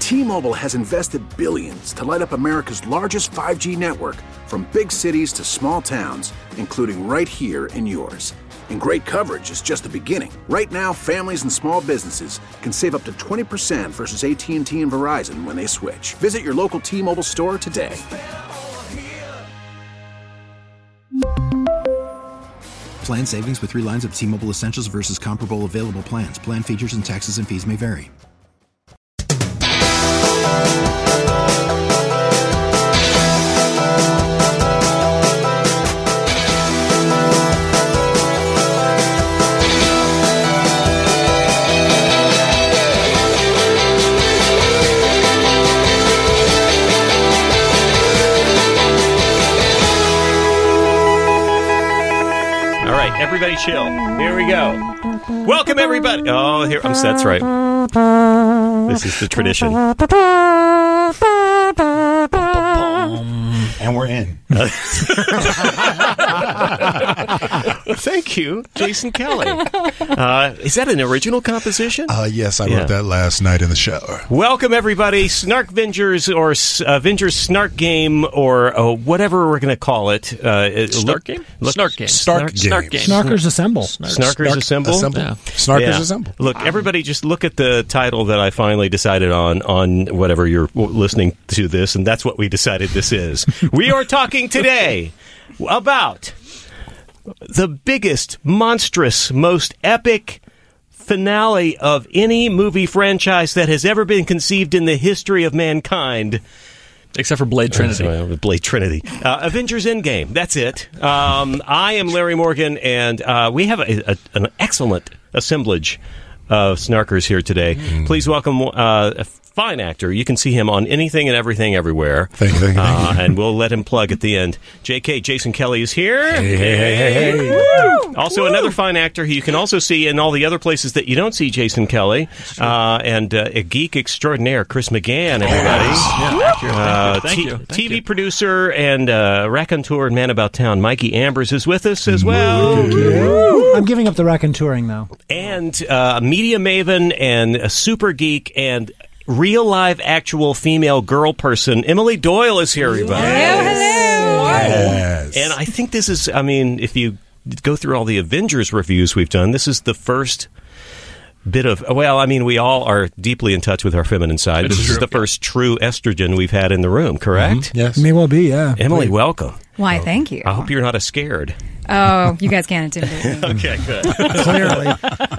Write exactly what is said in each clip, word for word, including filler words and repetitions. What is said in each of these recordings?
T-Mobile has invested billions to light up America's largest five G network, from big cities to small towns, including right here in yours. And great coverage is just the beginning. Right now, families and small businesses can save up to twenty percent versus A T and T and Verizon when they switch. Visit your local T-Mobile store today. Plan savings with three lines of T-Mobile Essentials versus comparable available plans. Plan features and taxes and fees may vary. Everybody chill. Here we go. Welcome, everybody. Oh, here. I'm, that's right. This is the tradition. And we're in. Thank you, Jason Kelly. Uh, is that an original composition? Uh, yes, I Yeah. wrote that last night in the shower. Welcome, everybody. Snark Vengers or uh, Vengers Snark Game or uh, whatever we're going to call it. Uh, Snark look, Game? Look, Snark Game. Snark, Snark game. Game. Snarkers Assemble. Snark. Snarkers Snark Assemble. Assemble. Yeah. Snarkers Yeah. Assemble. Look, everybody, just look at the title that I finally decided on, on whatever you're listening to this, and that's what we decided this is. We are talking today about the biggest, monstrous, most epic finale of any movie franchise that has ever been conceived in the history of mankind. Except for Blade Trinity. Oh, sorry, Blade Trinity. Uh, Avengers Endgame. That's it. Um, I am Larry Morgan, and uh, we have a, a, an excellent assemblage of snarkers here today. Mm. Please welcome uh, a fine actor. You can see him on anything and everything everywhere. Thank you, thank you, thank you. Uh, and we'll let him plug at the end. J K, Jason Kelly is here. Hey, hey, hey, hey, hey. Woo! Also, Woo! Another fine actor who you can also see in all the other places that you don't see Jason Kelly. Uh, and uh, a geek extraordinaire, Chris McGann, everybody. Yeah, thank you. Uh, Thank t- you. Thank T V you. producer and uh, raconteur and man about town, Mikey Ambers, is with us as well. I'm giving up the raconteuring, though. And uh, media maven and a super geek and real live actual female girl person, Emily Doyle is here, everybody. Yes. And I think this is, I mean, if you go through all the Avengers reviews we've done, this is the first bit of, well, I mean, we all are deeply in touch with our feminine side. It This is is true. the first true estrogen we've had in the room, correct? Mm-hmm. Yes. May well be, yeah. Emily, welcome. Why, thank you. I hope you're not as scared. Oh, you guys can't intimidate me. Okay, good. Clearly.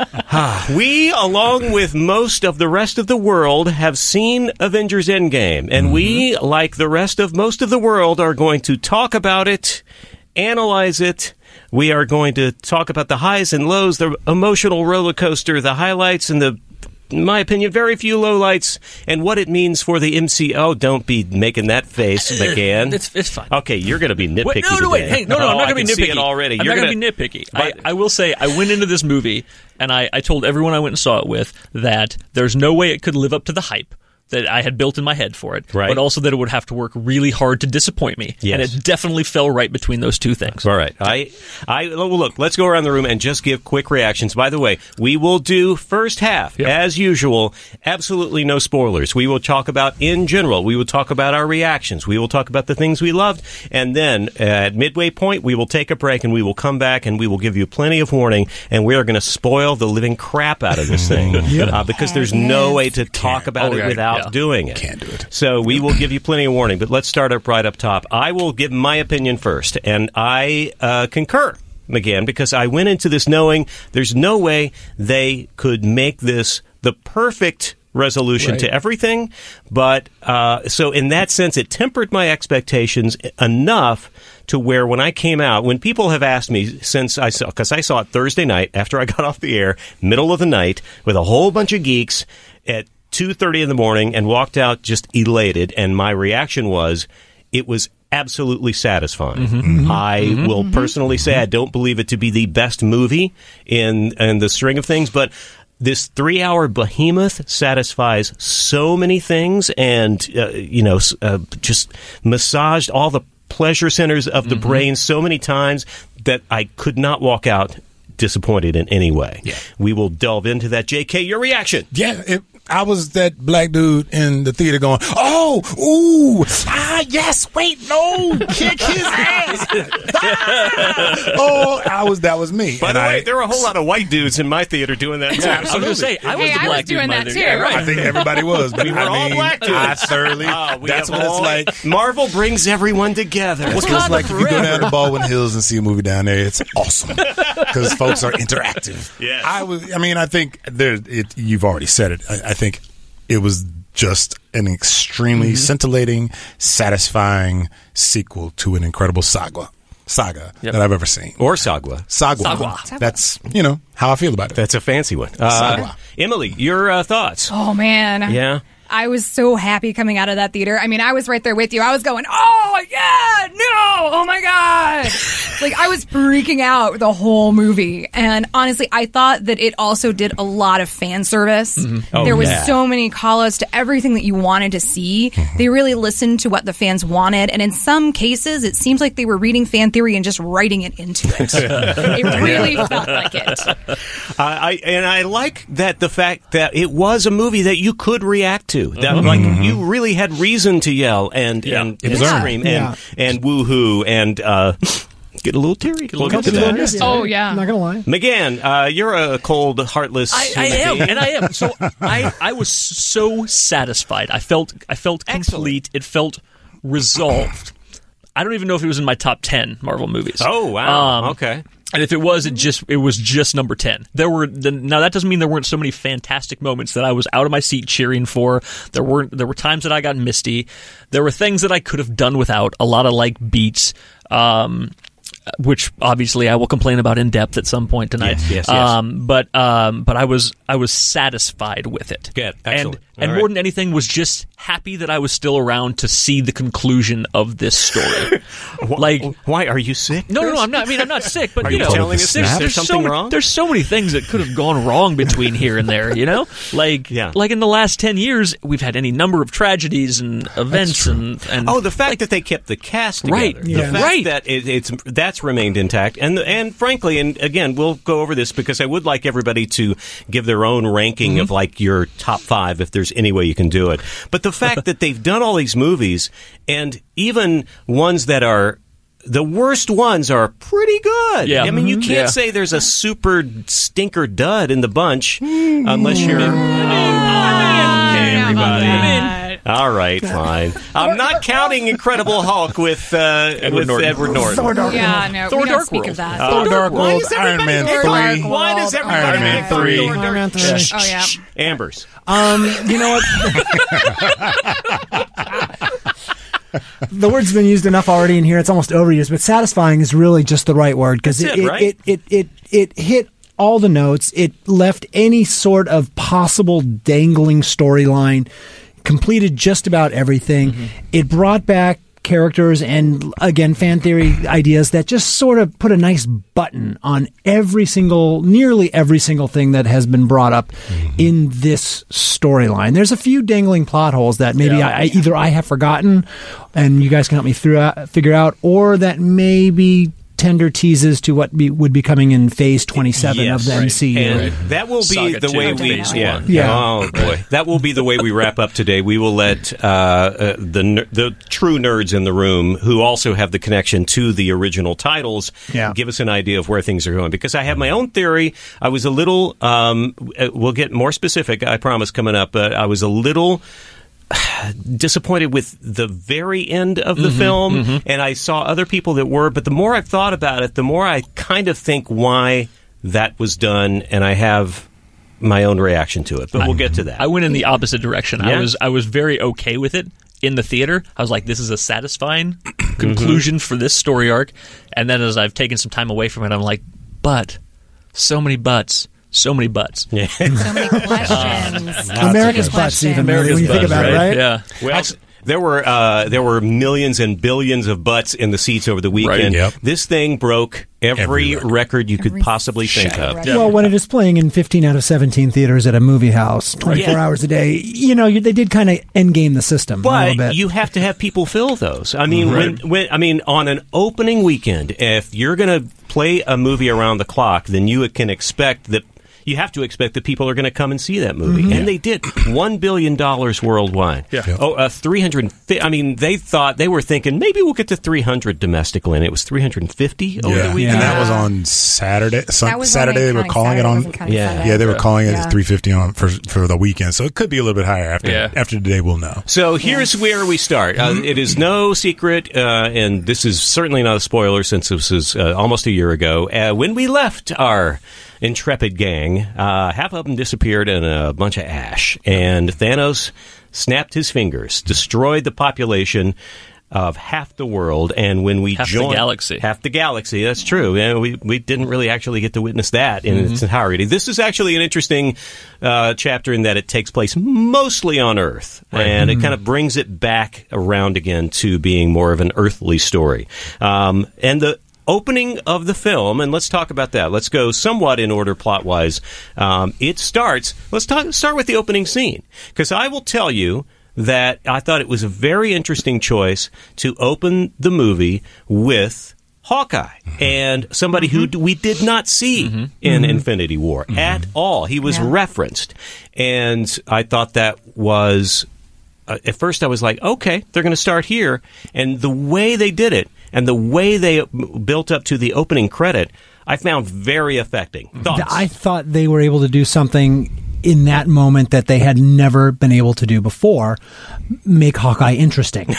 We, along with most of the rest of the world, have seen Avengers Endgame, and mm-hmm. we, like the rest of most of the world, are going to talk about it, analyze it. We are going to talk about the highs and lows, the emotional roller coaster, the highlights, and the, in my opinion, very few lowlights, and what it means for the M C U. Oh, don't be making that face, McGann. It's, it's fine. Okay, you're going to be nitpicky Wait, no, no, wait. today. Hey, no, no, oh, I'm not I going to can be nitpicky. see it already. I'm You're not gonna, going to be nitpicky. But, I, I will say, I went into this movie, and I, I told everyone I went and saw it with that there's no way it could live up to the hype that I had built in my head for it, right. but also that it would have to work really hard to disappoint me. Yes. And it definitely fell right between those two things. All right. I, I, well, look, let's go around the room and just give quick reactions. By the way, we will do first half, Yep. as usual, absolutely no spoilers. We will talk about, in general, we will talk about our reactions. We will talk about the things we loved. And then uh, at midway point, we will take a break and we will come back and we will give you plenty of warning. And we are going to spoil the living crap out of this thing Yep. uh, because there's no way to talk about Oh, it yeah, without yeah. doing it. Can't do it. So we will give you plenty of warning, but let's start up right up top. I will give my opinion first, and I uh, concur, McGann, because I went into this knowing there's no way they could make this the perfect resolution Right. to everything. But uh, so in that sense, it tempered my expectations enough to where when I came out, when people have asked me since I saw, because I saw it Thursday night after I got off the air, middle of the night, with a whole bunch of geeks at two thirty in the morning, and walked out just elated, and my reaction was, it was absolutely satisfying. Mm-hmm. I mm-hmm. will personally say I don't believe it to be the best movie in, in the string of things, but this three-hour behemoth satisfies so many things, and, uh, you know, uh, just massaged all the pleasure centers of the mm-hmm. brain so many times that I could not walk out disappointed in any way. Yeah. We will delve into that. J K, your reaction. Yeah, it, I was that black dude in the theater going, oh, ooh, ah, yes, wait, no, kick his ass. Ah! Oh, I was, that was me. By and the I, way, there were a whole lot of white dudes in my theater doing that too. Yeah, I was going to say, I was Hey, the I black was dude doing in my that theater. too. Yeah, right. I think everybody was. But We were I all mean, black dudes. I thoroughly, Ah, we that's have what it's all- like. Marvel brings everyone together. That's what it's like if you go down to Baldwin Hills and see a movie down there. It's awesome because folks are interactive. Yes. I was. I mean, I think there. It, you've already said it. I, I think it was just an extremely Mm-hmm. scintillating, satisfying sequel to an incredible saga. Saga Yep. that I've ever seen. Or Sagwa. Saga. Sagwa. That's you know how I feel about it. That's a fancy one. Uh, Sagwa. Emily, your uh, thoughts? Oh man. Yeah. I was so happy coming out of that theater. I mean, I was right there with you. I was going, oh, yeah, no, oh my God. Like, I was freaking out the whole movie. And honestly, I thought that it also did a lot of fan service. Oh, there was yeah. so many call outs to everything that you wanted to see. They really listened to what the fans wanted. And in some cases, it seems like they were reading fan theory and just writing it into it. It really felt like it. Uh, I and I like that the fact that it was a movie that you could react to. That like you really had reason to yell and Yeah. and, It and was earned. scream Yeah. and and woohoo and uh, get a little teary. We'll get to that. Yeah. Oh, yeah. I'm not gonna lie. McGann, uh, you're a cold, heartless. I, I human am, being. and I am. So I, I was so satisfied. I felt, I felt complete. It felt resolved. I don't even know if it was in my top ten Marvel movies. Oh wow! Um, okay. And if it was, it just it was just number ten. There were the, now that doesn't mean there weren't so many fantastic moments that I was out of my seat cheering for. There weren't there were times that I got misty. There were things that I could have done without. A lot of like beats. Um, which obviously I will complain about in depth at some point tonight. Yes, yes, yes. Um, but um, but I was I was satisfied with it. Good, excellent. And and All more right. than anything, was just happy that I was still around to see the conclusion of this story. like. Why are you sick? No, no, Chris? no. I'm not. I mean, I'm not sick, but Are you you know, telling us there's, there's there's something so many, wrong? There's so many things that could have gone wrong between here and there. You know, like Yeah. like in the last ten years, we've had any number of tragedies and events and and Oh, the fact that they kept the cast together, Right, the yeah. fact right. that it, it's that's remained intact, and and frankly, and again, we'll go over this because I would like everybody to give their own ranking Mm-hmm. of like your top five, if there's any way you can do it. But the fact that they've done all these movies, and even ones that are. The worst ones are pretty good. Yeah. I mean, you Mhm. can't Yeah. say there's a super stinker dud in the bunch unless you're. Okay, everybody. All right, fine. I'm not counting Incredible Hulk with uh, with Norton. Edward Norton. Thor Dark Yeah, no, Thor we don't Dark speak World. of that. Thor Dark Why World, does Iron everybody Man Thor three. Dark World? Why does everybody Iron Man make Thor three. Dark Iron Man World? three. Shh, Oh, yeah. shh, Ambers. Um, you know what? The word's been used enough already in here. It's almost overused, but satisfying is really just the right word because That's it it, it, right? it, it it it hit all the notes. It left any sort of possible dangling storyline, completed just about everything. Mm-hmm. It brought back characters and again fan theory ideas that just sort of put a nice button on every single nearly every single thing that has been brought up in this storyline. There's a few dangling plot holes that maybe Yeah. I, I either I have forgotten and you guys can help me through out, figure out, or that maybe tender teases to what be, would be coming in phase twenty-seven Yes, of the right. M C U. And that will be Saga the two, way we. phase Yeah. one. Yeah. Oh boy, that will be the way we wrap up today. We will let uh, uh, the ner- the true nerds in the room, who also have the connection to the original titles, Yeah. give us an idea of where things are going. Because I have my own theory. I was a little. Um, uh, we'll get more specific, I promise, coming up. But I was a little disappointed with the very end of the film, and I saw other people that were, but the more I've thought about it, the more I kind of think why that was done, and I have my own reaction to it, but we'll get to that. I went in the opposite direction. Yeah? I was I was very okay with it in the theater. I was like, this is a satisfying conclusion for this story arc. And then as I've taken some time away from it, I'm like, but so many buts. So many butts. Yeah. So many questions. America's Good butts, question. even really, when you think butts, about it, right? Yeah. Well, there were uh, there were millions and billions of butts in the seats over the weekend. Yep. This thing broke every, Every record. record you could Every possibly think shadow of. record. Well, when it is playing in fifteen out of seventeen theaters at a movie house, twenty-four Yeah. hours a day, you know, you, they did kind of end game the system a little But bit. you have to have people fill those. I mean, when, when I mean, on an opening weekend, if you're going to play a movie around the clock, then you can expect that you have to expect that people are going to come and see that movie. Mm-hmm. And they did. one billion dollars worldwide. Yeah. Oh, uh, three hundred fifty. I mean, they thought, they were thinking, maybe we'll get to three hundred domestically, and it was three hundred fifty over Yeah. the weekend. And that was on Saturday. Sun- That was Saturday, only they were counting calling Saturday, it on. wasn't counting Yeah. Sunday. Yeah, they were calling it Yeah. at three fifty on for for the weekend. So it could be a little bit higher after Yeah. after today. We'll know. So here's where we start. Uh, it is no secret, uh, and this is certainly not a spoiler since this was uh, almost a year ago. Uh, when we left our intrepid gang, uh, half of them disappeared in a bunch of ash, and Thanos snapped his fingers, destroyed the population of half the world, and when we Half the joined galaxy. half the galaxy, that's true. And we we didn't really actually get to witness that in Mm-hmm. its entirety. This is actually an interesting uh, chapter in that it takes place mostly on Earth, and Mm-hmm. it kind of brings it back around again to being more of an earthly story. Um, and the opening of the film, and let's talk about that. Let's go somewhat in order plot-wise. Um, it starts, let's talk, start with the opening scene, because I will tell you that I thought it was a very interesting choice to open the movie with Hawkeye, and somebody who d- we did not see in Infinity War at all. He was Yeah. referenced, and I thought that was... Uh, at first I was like, okay, they're going to start here. And the way they did it and the way they m- built up to the opening credit, I found very affecting. Thoughts? I thought they were able to do something in that moment that they had never been able to do before, make Hawkeye interesting.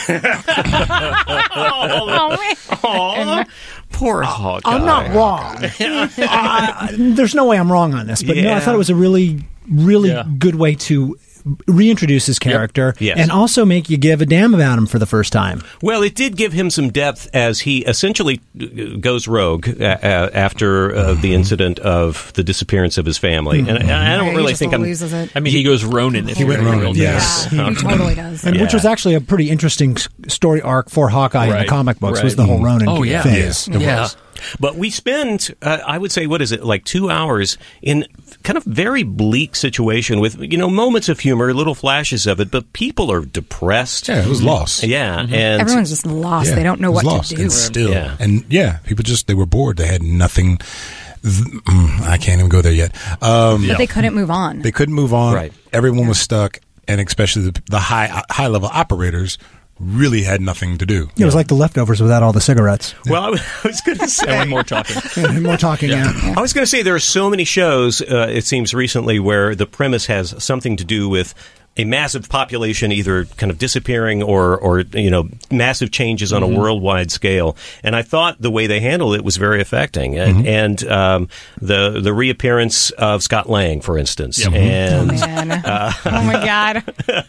Oh, man. Aw, poor Hawkeye. I'm not wrong. uh, there's no way I'm wrong on this, but no, I Yeah. thought it was a really, really Yeah. good way to reintroduce his character Yes. and also make you give a damn about him for the first time. Well, it did give him some depth as he essentially uh, goes rogue uh, uh, after uh, the incident of the disappearance of his family. And, and I don't He really just think I'm... loses it. I mean, he goes Ronin. If He you went really Ronin, will. yes. Yeah, he totally does. And which Yeah. was actually a pretty interesting s- story arc for Hawkeye in Right. the comic books, was Right. the whole Ronin Oh, yeah. phase. It Yeah. was. But we spend, uh, I would say, what is it, like two hours in kind of very bleak situation with, you know, moments of humor, little flashes of it, but people are depressed. Yeah, it was lost. Yeah, and Everyone's just lost. Yeah, They don't know it was what lost to do. and still, Yeah. and yeah, people just they were bored. They had nothing. th- mm, I can't even go there yet. Um, But they couldn't move on. They couldn't move on. Right. Everyone was stuck, and especially the, the high high level operators really had nothing to do. It was like the leftovers without all the cigarettes. well, I was, I was going to say, And one more talking. And more talking, yeah. I was going to say there are so many shows, uh, it seems recently, where the premise has something to do with a massive population either kind of disappearing or, or you know, massive changes on a worldwide scale. And I thought the way they handled it was very affecting. And, and um, the the reappearance of Scott Lang, for instance. Oh, And man. oh, my God.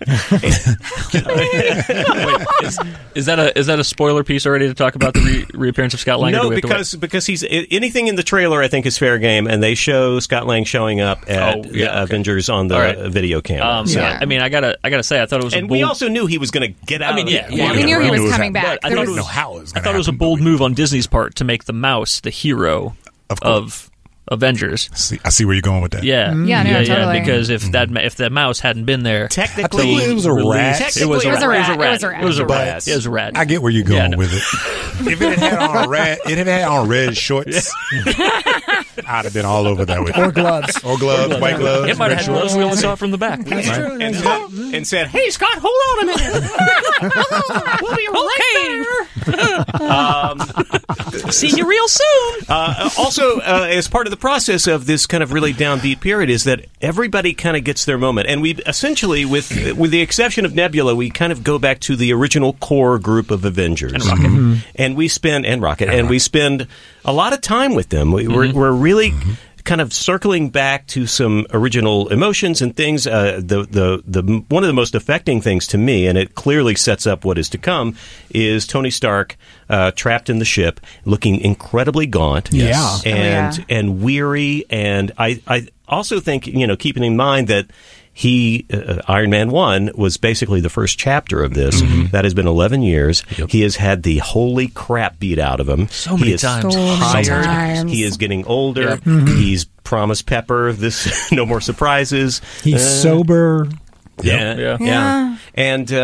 Wait, is, is that a is that a spoiler piece already to talk about the re- reappearance of Scott Lang? or do no, we have to wait? because because he's i- anything in the trailer I think is fair game, and they show Scott Lang showing up at Oh, yeah, the okay. Avengers on the All right. video camera. Um, So- Yeah. I mean, I gotta I gotta say, I thought it was and a bold. we also knew he was going to get out. I mean, of yeah, the yeah, We knew he we was knew it was coming happening. back. But I There thought was- it know how it was I gonna thought it was a happen, bold but- move on Disney's part to make the mouse the hero Of course. of Avengers. See, I see where you're going with that. Yeah, Yeah, no, yeah, totally. Because if that ma- if that mouse hadn't been there, Technically, it was a released- rat. Technically, it was a It was a rat. rat. It was a rat. It was a But- rat. It was a rat. I get where you're going Yeah, no. with it. If it had had on a red, if it had on red shorts, I'd have been all over that with Or it. gloves. Or gloves, white gloves. It might red have had gloves. shorts. We only saw it from the back. That's true. and, said, and said, "Hey, Scott, hold on a minute. we'll be right there." um, See you real soon. uh, also, uh, as part of the process of this kind of really downbeat period, is that everybody kind of gets their moment, and we essentially, with with the exception of Nebula, we kind of go back to the original core group of Avengers, and Rocket, and we spend and Rocket, and we spend a lot of time with them. We, we're, we're really. Kind of circling back to some original emotions and things. Uh, the, the the one of the most affecting things to me, and it clearly sets up what is to come, is Tony Stark uh, trapped in the ship, looking incredibly gaunt, Yes. and Oh, yeah. and weary. And I I also think, you know, keeping in mind that he uh, Iron Man one was basically the first chapter of this. That has been eleven years. He has had the holy crap beat out of him. So many he is times. So many tired. times. He is getting older. Yeah. He's promised Pepper this no more surprises. He's Uh, sober. yeah, Yeah. yeah, Yeah. And uh,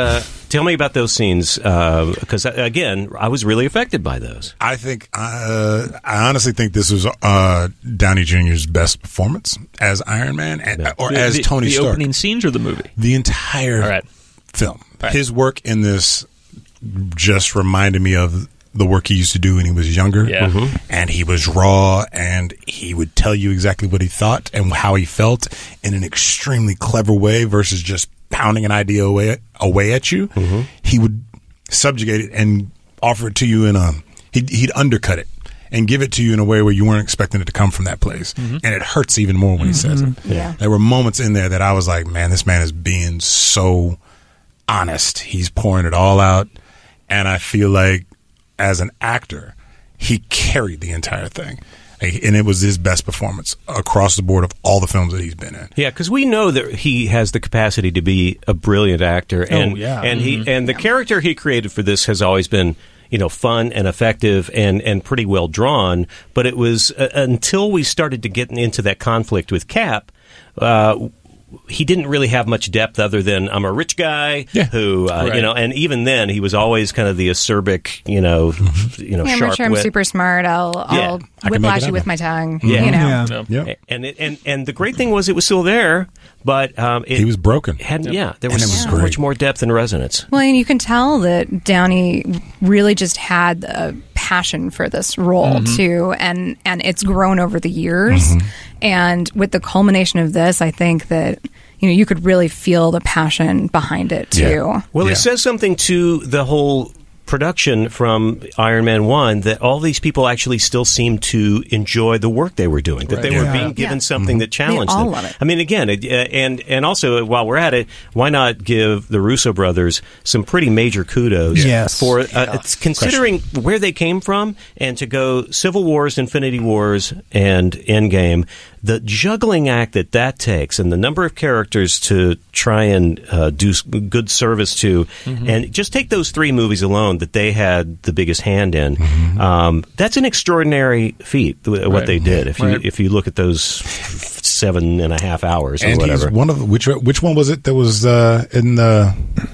Tell me about those scenes, because, uh, again, I was really affected by those. I think, uh, I honestly think this was uh, Downey Junior's best performance as Iron Man, and, Yeah. or The- as the, Tony the Stark. opening scenes or the movie? The entire All right. film. Right. His work in this just reminded me of the work he used to do when he was younger. Yeah. Mhm. And he was raw, and he would tell you exactly what he thought and how he felt in an extremely clever way versus just pounding an idea away, away at you. Mm-hmm. He would subjugate it and offer it to you in a, he'd, he'd undercut it and give it to you in a way where you weren't expecting it to come from that place. Mm-hmm. And it hurts even more when he says it. Yeah. There were moments in there that I was like, man, this man is being so honest. He's pouring it all out. And I feel like as an actor, he carried the entire thing. And it was his best performance across the board of all the films that he's been in. Yeah, because we know that he has the capacity to be a brilliant actor, and yeah. and he and the character he created for this has always been, you know, fun and effective and and pretty well drawn. But it was uh, until we started to get into that conflict with Cap. Uh, he didn't really have much depth other than I'm a rich guy Yeah. who, uh, Right. you know, and even then he was always kind of the acerbic, you know, you know, Yeah, I'm sharp sure I'm wit. super smart. I'll, Yeah. I'll I can make whiplash it you with happen. my tongue. Yeah. You know. Yeah. Yeah. Yeah. And it, and and the great thing was it was still there, but um, it He was broken. hadn't. Yeah, there And was, it was so great. much more depth and resonance. Well, and you can tell that Downey really just had a passion for this role Mm-hmm. too, and and it's grown over the years. Mm-hmm. And with the culmination of this, I think that you know you could really feel the passion behind it too. Yeah. Well, Yeah. it says something to the whole production from Iron Man one that all these people actually still seem to enjoy the work they were doing, that they were Yeah. being given Yeah. something that challenged all them. love it. I mean, again, it, uh, and and also while we're at it, why not give the Russo brothers some pretty major kudos Yes. for uh, it's considering where they came from and to go Civil Wars, Infinity Wars, and Endgame. The juggling act that that takes and the number of characters to try and uh, do s- good service to, and just take those three movies alone that they had the biggest hand in, um, that's an extraordinary feat, th- what Right. they did. If you Right. if you look at those seven and a half hours or And he's whatever. one of the, which which one was it that was uh, in the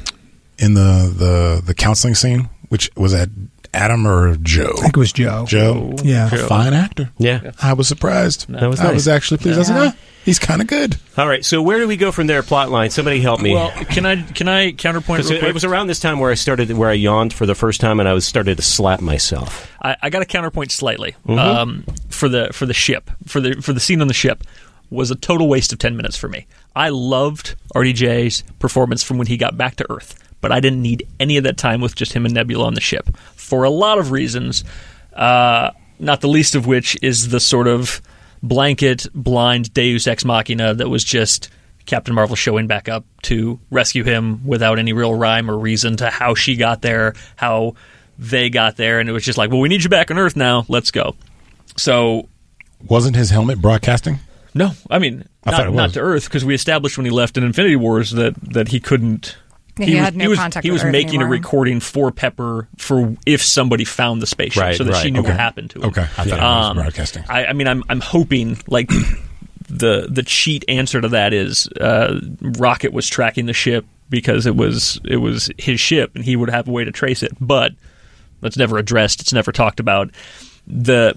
in the, the the counseling scene? Which was that Adam or Joe? I think it was Joe. Joe. Yeah. A fine actor. Yeah. I was surprised. That was I nice. was actually pleased. I said, Yeah. ah, he's kind of good. All right, so where do we go from there? Plot line. Somebody help me. Well, can I can I counterpoint Because real it, quick? it was around this time where I started, where I yawned for the first time, and I was started to slap myself. I, I got to counterpoint slightly Mm-hmm. um, for the for the ship for the for the scene on the ship was a total waste of ten minutes for me. I loved R D J's performance from when he got back to Earth, but I didn't need any of that time with just him and Nebula on the ship for a lot of reasons. Uh, not the least of which is the sort of blanket blind Deus Ex Machina that was just Captain Marvel showing back up to rescue him without any real rhyme or reason to how she got there, how they got there, and it was just like, well, we need you back on Earth now. Let's go. So, Wasn't his helmet broadcasting? no, I mean, I thought not, it not was. to Earth, because we established when he left in Infinity Wars that, that he couldn't. Yeah, he was, had no was, contact He with was Earth making anymore. a recording for Pepper for if somebody found the spaceship, Right, so that she right, knew okay. what happened to him. Okay, I thought it was broadcasting. I, I mean, I'm I'm hoping like the the cheat answer to that is uh, Rocket was tracking the ship because it was it was his ship and he would have a way to trace it, but that's never addressed. It's never talked about. The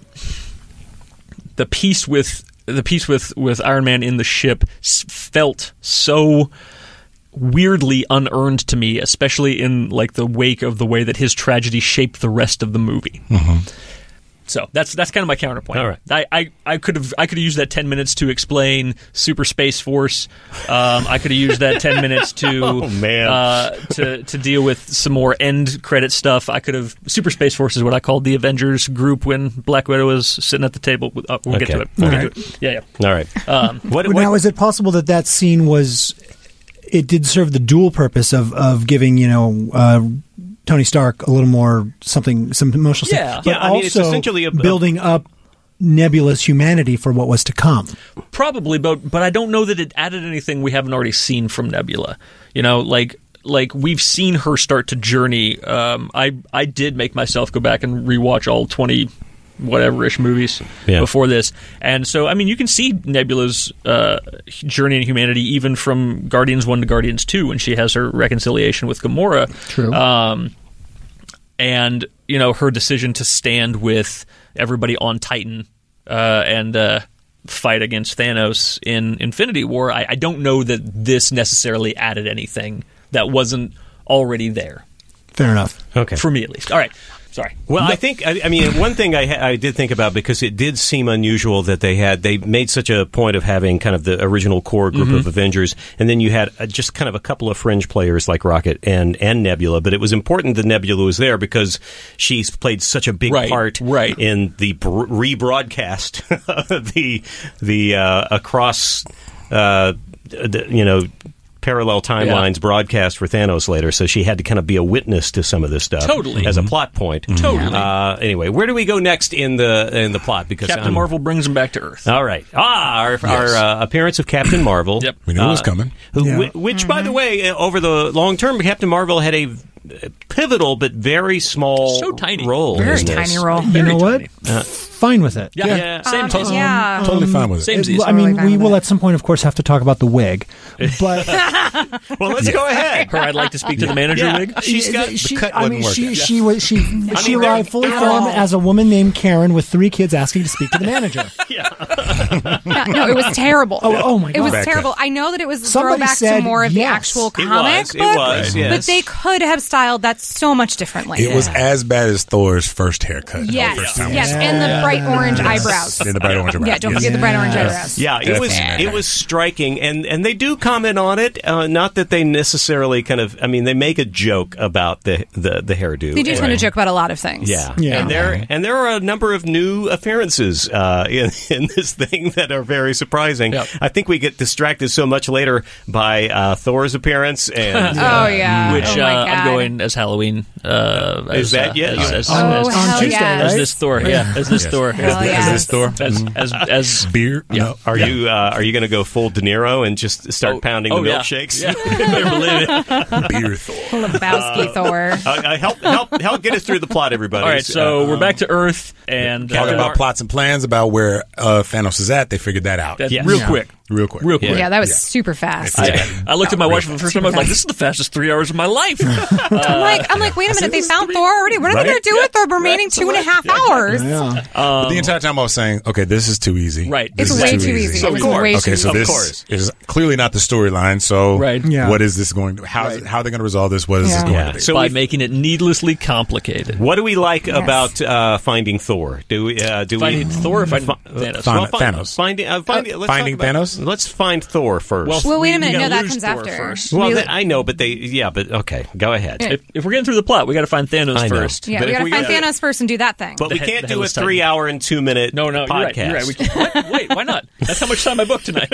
the piece with the piece with, with Iron Man in the ship s- felt so weirdly unearned to me, especially in like the wake of the way that his tragedy shaped the rest of the movie. Mm-hmm. So that's that's kind of my counterpoint. All right. I, I, I could have I could have used that ten minutes to explain Super Space Force. Um, I could have used that ten minutes to Oh, man. Uh, to to deal with some more end credit stuff. I could have Super Space Force is what I called the Avengers group when Black Widow was sitting at the table. With, uh, we'll get Okay. to it. We'll All get right. to it. Yeah, yeah. All right. Um, What, But what- now, is it possible that that scene was it did serve the dual purpose of of giving you know uh, Tony Stark a little more something, some emotional Yeah. stuff, but Yeah, I mean, it's also essentially a- building up Nebula's humanity for what was to come. Probably, but but I don't know that it added anything we haven't already seen from Nebula. You know, like like we've seen her start to journey. Um, I I did make myself go back and rewatch all twenty whatever-ish movies Yeah. before this. And so, I mean, you can see Nebula's uh, journey in humanity even from Guardians one to Guardians two when she has her reconciliation with Gamora. True. Um, and, you know, her decision to stand with everybody on Titan uh, and uh, fight against Thanos in Infinity War. I, I don't know that this necessarily added anything that wasn't already there. Fair enough. Okay. For me, at least. All right. Sorry. Well, I think I, I mean one thing I, ha- I did think about, because it did seem unusual that they had they made such a point of having kind of the original core group Mm-hmm. of Avengers, and then you had uh, just kind of a couple of fringe players like Rocket and and Nebula. But it was important that Nebula was there because she's played such a big Right, part right. in the br- rebroadcast, the the uh, across uh, the, you know. parallel timelines Yeah. broadcast for Thanos later, so she had to kind of be a witness to some of this stuff. Totally. As a plot point. Totally. Uh, anyway, where do we go next in the in the plot? Because Captain I'm- Marvel brings him back to Earth. All right. Ah, our, our uh, appearance of Captain Marvel. Yep. We knew it was Uh, coming. Who, Yeah. whi- Which, by the way, uh, over the long term, Captain Marvel had a pivotal but very small So tiny. role. Very in this. tiny role. You know what? Fine with it. Yeah. Yeah. Same Um, totally. yeah. Totally fine with it. Same It- Samesies. I mean, Totally fine we with will it. at some point, of course, have to talk about the wig. But Well, let's go ahead. Her, I'd like to speak to the manager Yeah. wig. She's got she, cut I wasn't mean, she, working. she was she she mean, arrived they're- fully they're formed all- as a woman named Karen with three kids asking to speak to the manager. Yeah, no, it was terrible. Oh, oh my It was God. terrible. I know that it was a Somebody throwback said to more of the yes. actual It comic was, it book, was, yes. but they could have styled that so much differently. It was as bad as Thor's first haircut. Yes, First time we yes, saw it. and the bright orange eyebrows. And the bright orange eyebrows. Yeah, don't Yes. forget the bright orange Yes. eyebrows. Yeah, it was Definitely. it was striking, and, and they do comment on it. Uh, not that they necessarily kind of. I mean, they make a joke about the the, the hairdo. They do tend to And- joke about a lot of things. Yeah, Yeah. and there and there are a number of new appearances uh, in in this thing that are very surprising. Yep. I think we get distracted so much later by uh, Thor's appearance, and uh, Oh yeah. Which oh uh, my I'm God. going as Halloween. Uh, Is as, that uh, yet? As, as, Oh, as, on hell Tuesday, yes. as right? this Thor. Yeah, as this Yes. Thor. Hell Is yes. this Thor? As as as Beer? Yeah. No. are Yeah. you uh, are you going to go full De Niro and just start Oh, pounding oh, the yeah. milkshakes? Yeah. Better believe it. Beer Thor? Lebowski Thor. Uh, uh, help help help get us through the plot, everybody. All right, so Uh, we're back to Earth and Talking uh, about plots and plans about where uh, Thanos is at, they figured that out. That's Yes. real Yeah. quick. Real quick. Real quick. Yeah, that was Yeah. super fast. I, I looked at my watch for the first time. I was like, "This is the fastest three hours of my life." I'm like, I'm like, wait a minute, they found Thor already. What are they Right? going to do with the remaining two and a half hours? Yeah. But the entire time I was saying, okay, this is too easy. Right. This It's is way too easy. So It was of course. way too Okay, so easy. Of this course. is clearly not the storyline. So, Right. Yeah. what is this going to? How is it, how are they going to resolve this? What is this Yeah. going Yeah. to be? So by we've- making it needlessly complicated. What do we like about uh, finding Thor? Do we uh, do Finding we Thor or finding Thanos? Find- Well, find- Thanos. Finding uh, finding, let's Finding talk about- Thanos? Let's find Thor first. Well, wait a We- minute. we No, gotta that lose comes Thor after. first. Well, We- th- I know, but they yeah, but okay, go ahead. Yeah. If, if we're getting through the plot, we got to find Thanos I know. first. yeah, But we if got to we find gotta- Thanos first and do that thing. But we The- can't the do a Headless Titan. three-hour and two-minute No, no, you're right. podcast. You're right. We can, wait, wait, why not? That's how much time I booked tonight.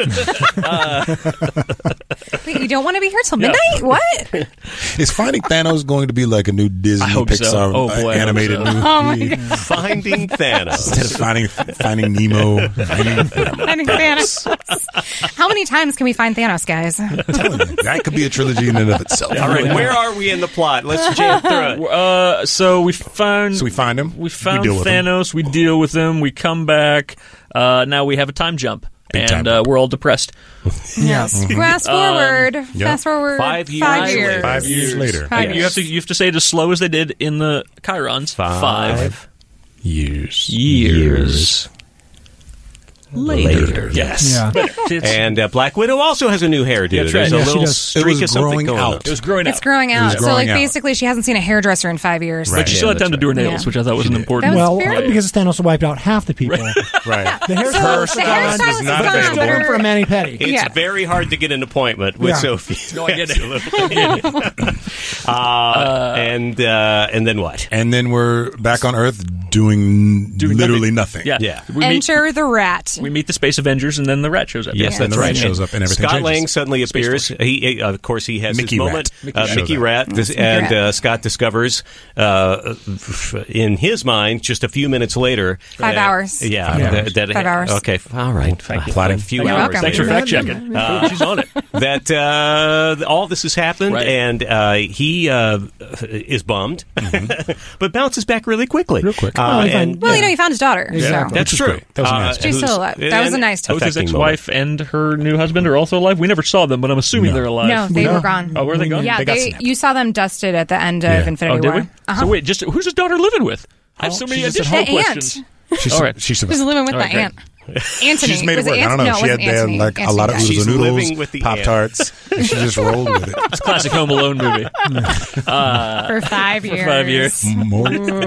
Wait, you don't want to be here till Yeah. midnight? What? Is Finding Thanos going to be like a new Disney I hope so. Pixar Oh, boy, uh, I hope animated so. movie? Oh my God. Finding Thanos. Instead of finding Finding Nemo, finding, Finding Thanos. How many times can we find Thanos, guys? that could be a trilogy in and of itself. All right, where are we in the plot? Let's jam through it. uh, so we found. So we find him. We found deal with him. Thanos. We deal with him. We come back. Uh, now we have a time jump, Big and time uh, jump. we're all depressed. Yes. Fast forward. yeah. Fast forward. Five years Five later. years. Five years later. Five You years. have to you have to say it as slow as they did in the Chirons. Five Years. years later. Yes. Yeah. It's, And uh, Black Widow also has a new hairdo. That's There's right. a Yeah, she little does. streak It was of something growing going out. on. it was growing It's out. growing out. So, growing like, out. basically, she hasn't seen a hairdresser in five years. But she Yeah, still had that's time to do her right. nails, Yeah. which I thought was an important. That Well, was very- because Thanos wiped out half the people. Right. The hairstylist So, is the gone. hairstylist was is not gone. available. but Room her- for a mani pedi. It's Yeah. very hard to get an appointment with Yeah. Sophie. No, I get it. Uh, and uh, and then what? And then we're back on Earth doing, Doing literally nothing. Yeah, Yeah. We meet, Enter the rat. we meet the Space Avengers, and then the Rat shows up. Yes, Yeah. that's And the right. Rat shows up and everything Scott changes. Lang suddenly Space appears. Force. He, uh, of course, he has Mickey his Rat. moment. Mickey uh, Rat. Mickey Rat, this, Mickey and Rat. uh, Scott discovers, uh, in his mind, just a few minutes later, Five that- hours. Yeah, Five that, hours. that- Five hours. Okay, all right. Thank you. Plotting a few You're hours. welcome. Thanks for later. fact checking. She's on it. That uh, all this has happened, Right. and uh, he uh, is bummed, but bounces back really quickly. Real quick. Uh, and Well, you know, he found his daughter. Exactly. So. that's Which is true. great. That was a nice She's still alive. That was a nice touch. Both his affecting ex-wife and her new husband are also alive. We never saw them, but I'm assuming No. they're alive. No, they No. were gone. Oh, were they gone? Yeah, They got they, snapped. you saw them dusted at the end of Yeah. Infinity Oh, did War. we? Uh-huh. So wait, just who's his daughter living with? I have Oh, so many she's just at additional the questions. aunt. She's, All right. she's He was living with All right, the great. aunt. Anthony. She's made was it work. It I don't Anthony? know. No, She it had, wasn't they had Anthony. like a Anthony lot of died. oodles She's and noodles, living with the Pop aunt. Tarts, and she just rolled with it. It's a classic Home Alone movie. For five years. five years. More.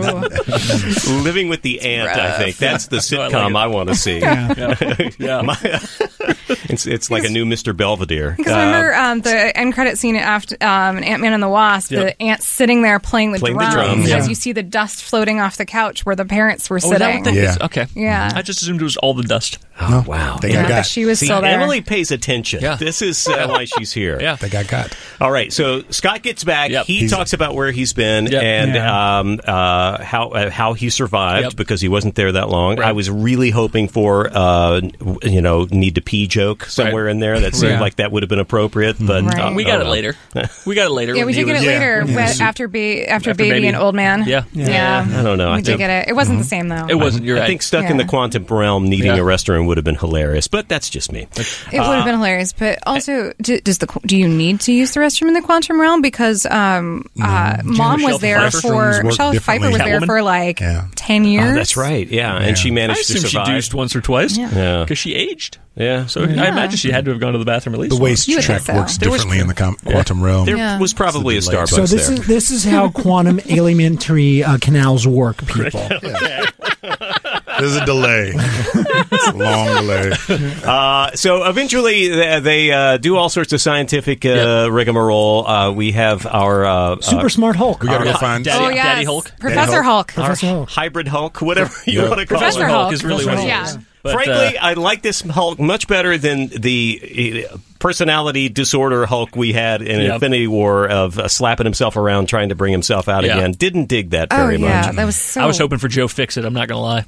Ooh. Living with the Ant, I rough. think. That's the I like sitcom it. I want to see. Yeah. My- it's it's like a new Mister Belvedere. Because Uh, remember um, the end credit scene after um, Ant-Man and the Wasp, Yep. the ant sitting there playing the Playing the drums, drums. as Yeah. you see the dust floating off the couch where the parents were Oh, is that sitting. what that Yeah. is? Okay. Yeah. I just assumed it was all the dust. oh, wow. They Yeah, got but got. she was See, still there. Emily pays attention. Yeah. This is uh, why she's here. Yeah. They got got. All right. So Scott gets back. Yep. He He's- talks about where he's been Yep. and Yeah. um, uh, how uh, how he survived Yep. because he wasn't there that long. Right. I was really hoping for uh, w- you know need to pee joke somewhere Right. in there. That seemed Yeah. like that would have been appropriate, but Right. uh, We oh got it well. later. We got it later. Yeah, when we he did get was- it Yeah. later Yeah. with- after, ba- after, After Baby, Baby. and Old Man. Yeah. Yeah. I don't know. I We did think- get it. It wasn't the same, though. It wasn't. You're right. I think stuck in Yeah. the quantum realm, needing Yeah. a restroom would have been hilarious, but that's just me. It would have been hilarious, but also, do, does the do you need to use the restroom in the quantum realm? Because um, uh, Mom Michelle was there Pfeiffer for restrooms work Michelle Pfeiffer differently. was there Catwoman? for like Yeah. ten years. Oh, that's right. Yeah, and she I managed to assume she survive. deuced once or twice. Yeah. Yeah. Because she aged. Yeah. So I imagine she had to have gone to the bathroom at least The once. waste You would check think so. works There was- differently in the com- quantum realm. There Yeah. was probably a It's a delay. Starbucks So this there. is this is how quantum alimentary uh, canals work, people. There's a delay. It's a long delay. Uh, so eventually they, they uh, do all sorts of scientific uh, Yep. rigmarole. Uh, we have our uh, Super uh, smart Hulk. We got to go Our find. Daddy- oh, yes. Daddy Hulk? Professor Daddy Hulk. our Professor Hulk. hybrid Hulk, whatever you Yep. want to call Professor it. Hulk Hulk. is really what he Yeah. is. But, Frankly, uh, I like this Hulk much better than the uh, personality disorder Hulk we had in Yep. Infinity War of uh, slapping himself around trying to bring himself out Yeah. again. Didn't dig that Oh, very yeah. much. That was so. I was hoping for Joe Fixit. I'm not going to lie.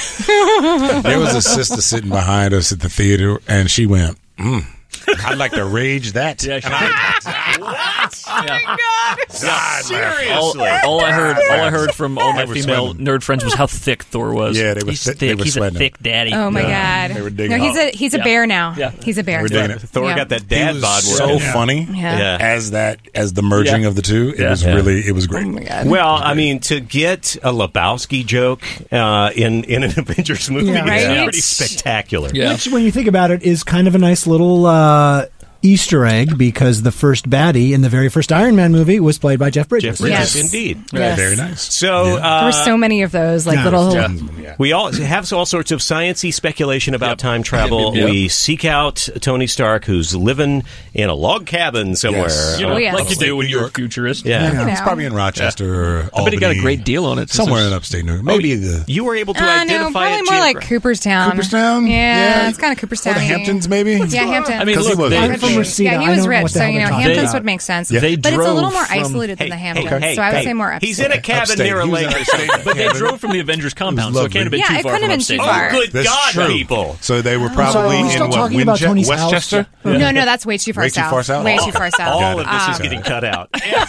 There was a sister sitting behind us at the theater, and she went, mm, I'd like to rage that. Yeah, she And I- Yeah. Seriously. All, all I heard, all I heard from all my They were female sweating. nerd friends was how thick Thor was. Yeah, they were He's thick- thick. they were He's a sweating. thick daddy. Oh my Yeah. god! They were digging no, he's it. a he's a Yeah. bear now. Yeah. He's a bear. They were digging it. Thor Yeah. got that He dad was bod so working. funny Yeah. Yeah. as that as the merging Yeah. of the two. It Yeah. was Yeah. really it was great. Oh my god! Well, I mean, to get a Lebowski joke uh, in in an Avengers movie Yeah. is Right? pretty spectacular. Yeah. Which, when you think about it, is kind of a nice little uh, Easter egg because the first baddie in the very first Iron Man movie was played by Jeff Bridges. Jeff Bridges, Yes. indeed. Yes. Very nice. So uh, There were so many of those, like Yeah. little. Yeah. we all have all sorts of sciencey speculation about Yep. time travel. Yep, yep, yep. We seek out Tony Stark, who's living in a log cabin somewhere. Yes. You know, Oh, yeah. like you do when New you're a York. futurist. Yeah. You He's know. probably in Rochester or I bet Albany. he got a great deal on it. since somewhere in there's- upstate New York. Maybe the You were able to Uh, no, identify probably it more like geogra- Cooperstown. Cooperstown. Yeah, it's kind of Cooperstown. Or the Hamptons, maybe. Yeah, Hampton. I mean, 'Cause he look, was they, I'm from Reseda. Yeah, he I was don't know rich, what the so hell you know they're talking Hamptons about. would make sense. Yeah. They but it's a drove little more from- isolated than the Hey, Hamptons, hey, so I would hey, say more He's upstate. in a cabin Upstate. near a He was lake in or upstate. something. But they Cabin. drove from the Avengers compound, so lovely. it can't have been Yeah, too it far couldn't from have been upstate. too New York. far. Oh, good That's God, true. people. So they were sorry, probably are we in still what, talking about Winche- Tony's house? Westchester? No, no, that's way too far Way too south. far south? Way Oh. too far south. All of this is Um, getting cut out.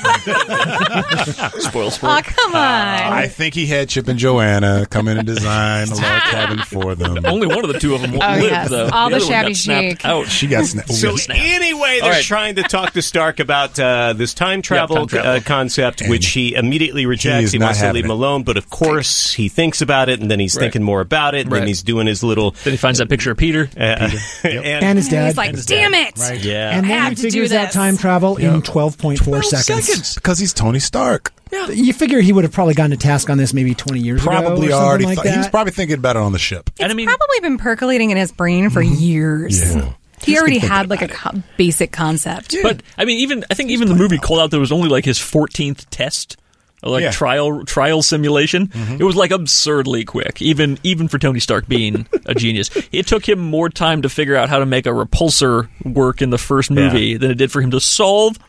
Spoil sport. Oh, come on. I think he had Chip and Joanna come in and design a log cabin for them. Only one of the two of them Oh, lived, yes. though. All the other one shabby got snapped chic. out. She got sna- So Ooh, anyway, they're All right. trying to talk to Stark about uh, this time travel, time travel. Uh, concept, And which he immediately rejects. is He not wants to having leave him it. alone, but of course he thinks about it, and then he's Right. thinking more about it, and then Right. he's doing his little. Then he finds that picture of Peter. Uh, and, And his dad. He's like, damn it. Right. yeah, and I then have he to do figures out this. time travel in twelve point four seconds. Because he's Tony Stark. You figure he would have probably gone to task on this maybe twenty years Probably ago or already. something like thought- that. he was probably thinking about it on the ship. And I mean, Probably been percolating in his brain for years. Yeah. He already thinking had like a co- basic concept. but I mean, even I think even the movie called out that it was only like his fourteenth test, or like Yeah. trial trial simulation. It was like absurdly quick, even even for Tony Stark being a genius. It took him more time to figure out how to make a repulsor work in the first movie Yeah. than it did for him to solve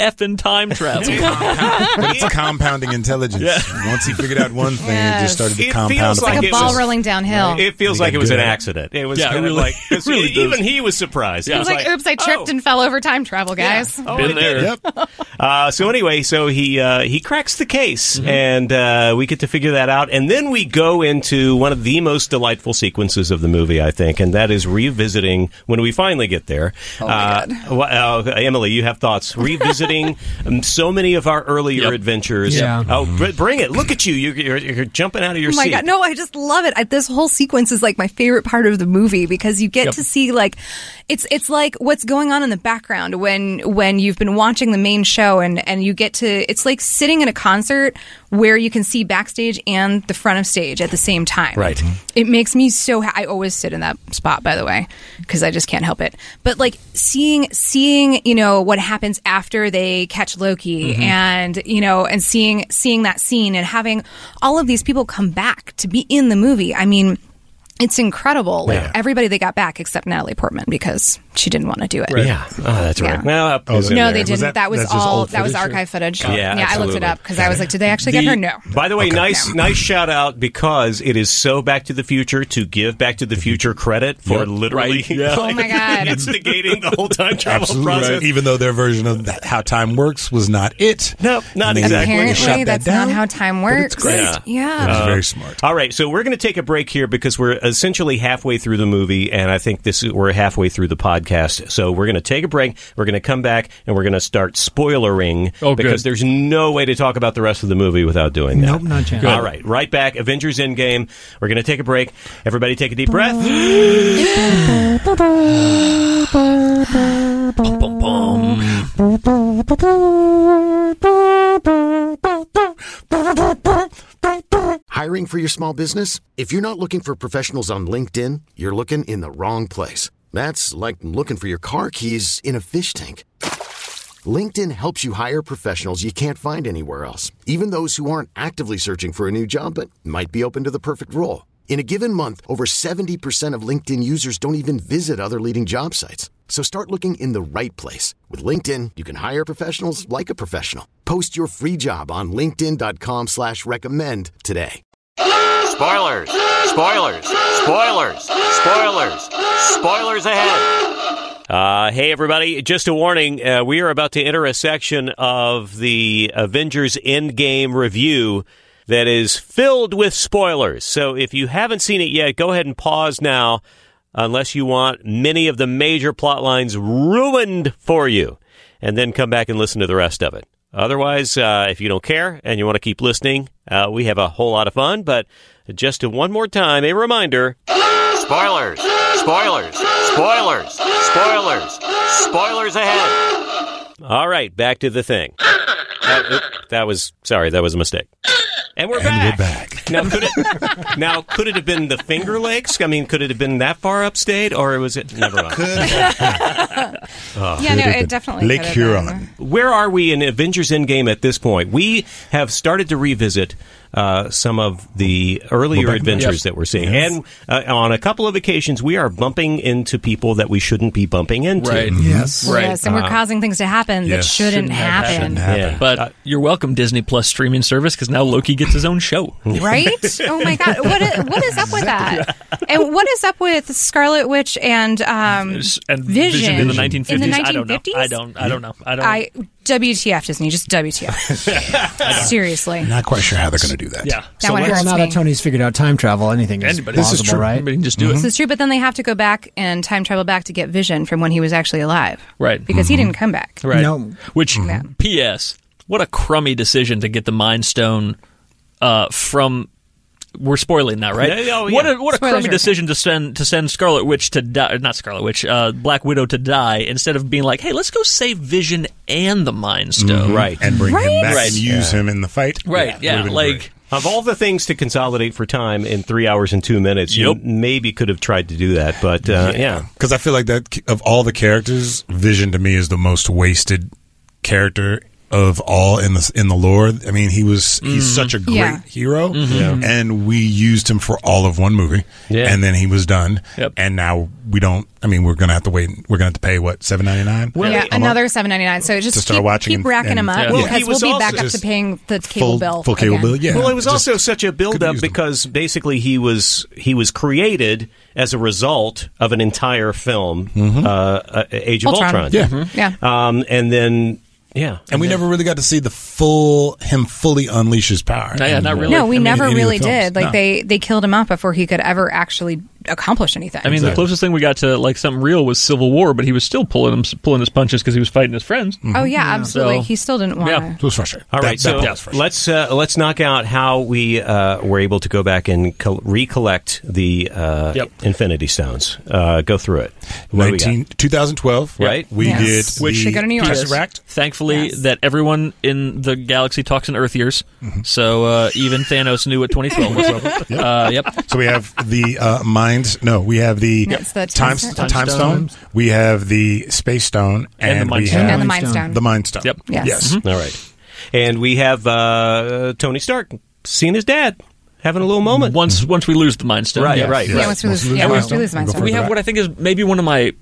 effing time travel. But it's compounding intelligence. Yeah. Once he figured out one thing, it Yes. just started to It compound. feels It's like like a it ball was- rolling downhill. It feels They like got it was good an at it. accident. It was Yeah, it kind really- of like it really even does. he was surprised. Yeah. He It was like, oops, I tripped oh. and fell over time travel, guys. Oh, Been I did. there. Yep. Uh, so anyway, so he uh, he cracks the case, Mm-hmm. and uh, we get to figure that out, and then we go into one of the most delightful sequences of the movie, I think, and that is revisiting when we finally get there. Oh, my uh, God. wh- uh, Emily, you have thoughts revisiting um, so many of our earlier Yep. adventures. Yeah. Oh, br- bring it! Look at you! You're, you're, you're jumping out of your Oh my seat. god, no, I just love it. I, this whole sequence is like my favorite part of the movie because you get Yep. to see like it's it's like what's going on in the background when when you've been watching the main show and and you get to it's like sitting in a concert where you can see backstage and the front of stage at the same time. Right. It makes me so ha- I always sit in that spot, by the way, because I just can't help it. But like seeing seeing you know what happens after they catch Loki and you know and seeing seeing that scene and having all of these people come back to be in the movie. I mean, it's incredible. Like Yeah. everybody they got back except Natalie Portman because she didn't want to do it. Yeah, oh, that's right. Yeah. Well, up Oh, is in No, there. they Was didn't. that- That, was that's just all. old That was footage, or- archive footage. Yeah, yeah, I looked absolutely. it up because I was like, did they actually get The- her? No. By the way, nice No. nice shout out because it is so Back to the Future to give Back to the Future credit for Yep. literally Right, yeah. Oh my God. instigating the whole time travel Absolutely process. right. Even though their version of that, how time works was not it. No, not And they exactly. Apparently, shut that that's down, not how time but works. it's great. Yeah. Yeah. It was very smart. All right, so we're going to take a break here because we're essentially halfway through the movie, and I think this is, we're halfway through the podcast. So we're going to take a break. We're going to come back, and we're going to start spoilering Oh, good. because there's no way to talk about the rest of the movie without doing that. Nope, not a chance. All right, right back. Avengers Endgame. We're going to take a break. Everybody take a deep breath. Bum, bum, bum. Hiring for your small business? If you're not looking for professionals on LinkedIn, you're looking in the wrong place. That's like looking for your car keys in a fish tank. LinkedIn helps you hire professionals you can't find anywhere else, even those who aren't actively searching for a new job but might be open to the perfect role. In a given month, over seventy percent of LinkedIn users don't even visit other leading job sites. So start looking in the right place. With LinkedIn, you can hire professionals like a professional. Post your free job on linkedin.com slash recommend today. Spoilers! Spoilers! Spoilers! Spoilers! Spoilers ahead! Uh, hey, everybody. Just a warning. Uh, we are about to enter a section of the Avengers Endgame review that is filled with spoilers. So if you haven't seen it yet, go ahead and pause now unless you want many of the major plot lines ruined for you, and then come back and listen to the rest of it. Otherwise, uh, if you don't care and you want to keep listening, uh, we have a whole lot of fun. But just one more time, a reminder. Spoilers! Spoilers! Spoilers! Spoilers! Spoilers ahead! All right, back to the thing. That, oop, that was, sorry, that was a mistake. And we're And back. we're back. Now could it? Now could it have been the Finger Lakes? I mean, could it have been that far upstate, or was it? Never mind. Yeah, no, it definitely Lake could have Huron. been. Where are we in Avengers Endgame at this point? We have started to revisit uh, some of the earlier back- adventures yes. that we're seeing, Yes. and uh, on a couple of occasions, we are bumping into people that we shouldn't be bumping into. Right. Yes. Right. Yes, and we're causing things to happen that yes, shouldn't, shouldn't have happen. happened. Happen. Yeah. But Uh, you're welcome, Disney Plus streaming service, because now Loki gets his own show. Right? Oh my God! What is, what is up with that? And what is up with Scarlet Witch and um, And Vision, in the nineteen fifties. In the I don't know. nineteen fifties? I don't. I don't know. I don't. I W T F Disney, just W T F. Seriously, Not quite sure how they're going to do that. yeah. that one Well, hurts now me. that Tony's figured out time travel, anything is Anybody. possible, This is true. right? Anybody can just do This it. is true, but then they have to go back and time travel back to get Vision from when he was actually alive, Right. because he didn't come back. Right. No. Which, Yeah. P S. What a crummy decision to get the Mind Stone uh, from. We're spoiling that, right? Yeah, oh, yeah. What a what a Spoilers crummy are decision to send to send Scarlet Witch to die, not Scarlet Witch, uh, Black Widow to die instead of being like, hey, let's go save Vision and the Mind Stone. Right. And bring Right? him back Right. and use him in the fight. Right. Yeah. Would've been like. great. Of all the things to consolidate for time in three hours and two minutes, you Yep. maybe could have tried to do that, but uh, yeah. Because I feel like that of all the characters, Vision to me is the most wasted character of all in the in the lore. I mean, he was he's Mhm. such a great Yeah. hero, Mhm. and we used him for all of one movie, Yeah. and then he was done. Yep. And now we don't. I mean, we're gonna have to wait. We're gonna have to pay what seven ninety nine. yeah, another seven ninety nine. So just To start keep, watching keep and- racking and- them up Yeah. Well, he because we'll was be also back up to just paying the cable full, bill. full cable again. bill. Yeah. Well, it was Just also such a couldn't build-up use them. because basically he was he was created as a result of an entire film, uh, uh, Age of Ultron. Ultron. Yeah. Mm-hmm. Yeah. Um, and then yeah, And we never really got to see the full him fully unleash his power. No, yeah, not really. No, we I mean, never any of the really films. did. Like No. they they killed him up before he could ever actually accomplish anything. I mean, the closest thing we got to like something real was Civil War, but he was still pulling him, pulling his punches because he was fighting his friends. oh yeah, absolutely. So- he still didn't want to. Yeah. It was frustrating. All That- right, that so was frustrating. let's uh, let's knock out how we uh, were able to go back and co- recollect the uh, Yep. Infinity Stones. Uh, go through it. What do we got? nineteen, twenty twelve, Right. We Yes. did Which the they go to New York. Tesseract. Thankfully, Yes. that everyone in the galaxy talks in Earth years, so uh, even Thanos knew what twenty twelve was. uh, yep. So we have the uh, mind. No, we have the It's the time, Tesseract. time, Time stone. Stone. We have the space stone, And and, the Mind we Stone. have And the Mind Mind Stone. Stone. the mind stone. Yep. Yes. Yes. All right, and we have uh, Tony Stark seeing his dad having a little moment. Once once we lose the Mind Stone, Right, yeah. right, Yeah, once we lose, yeah, once we lose the Mind Go Stone. We further have back. what I think is maybe one of my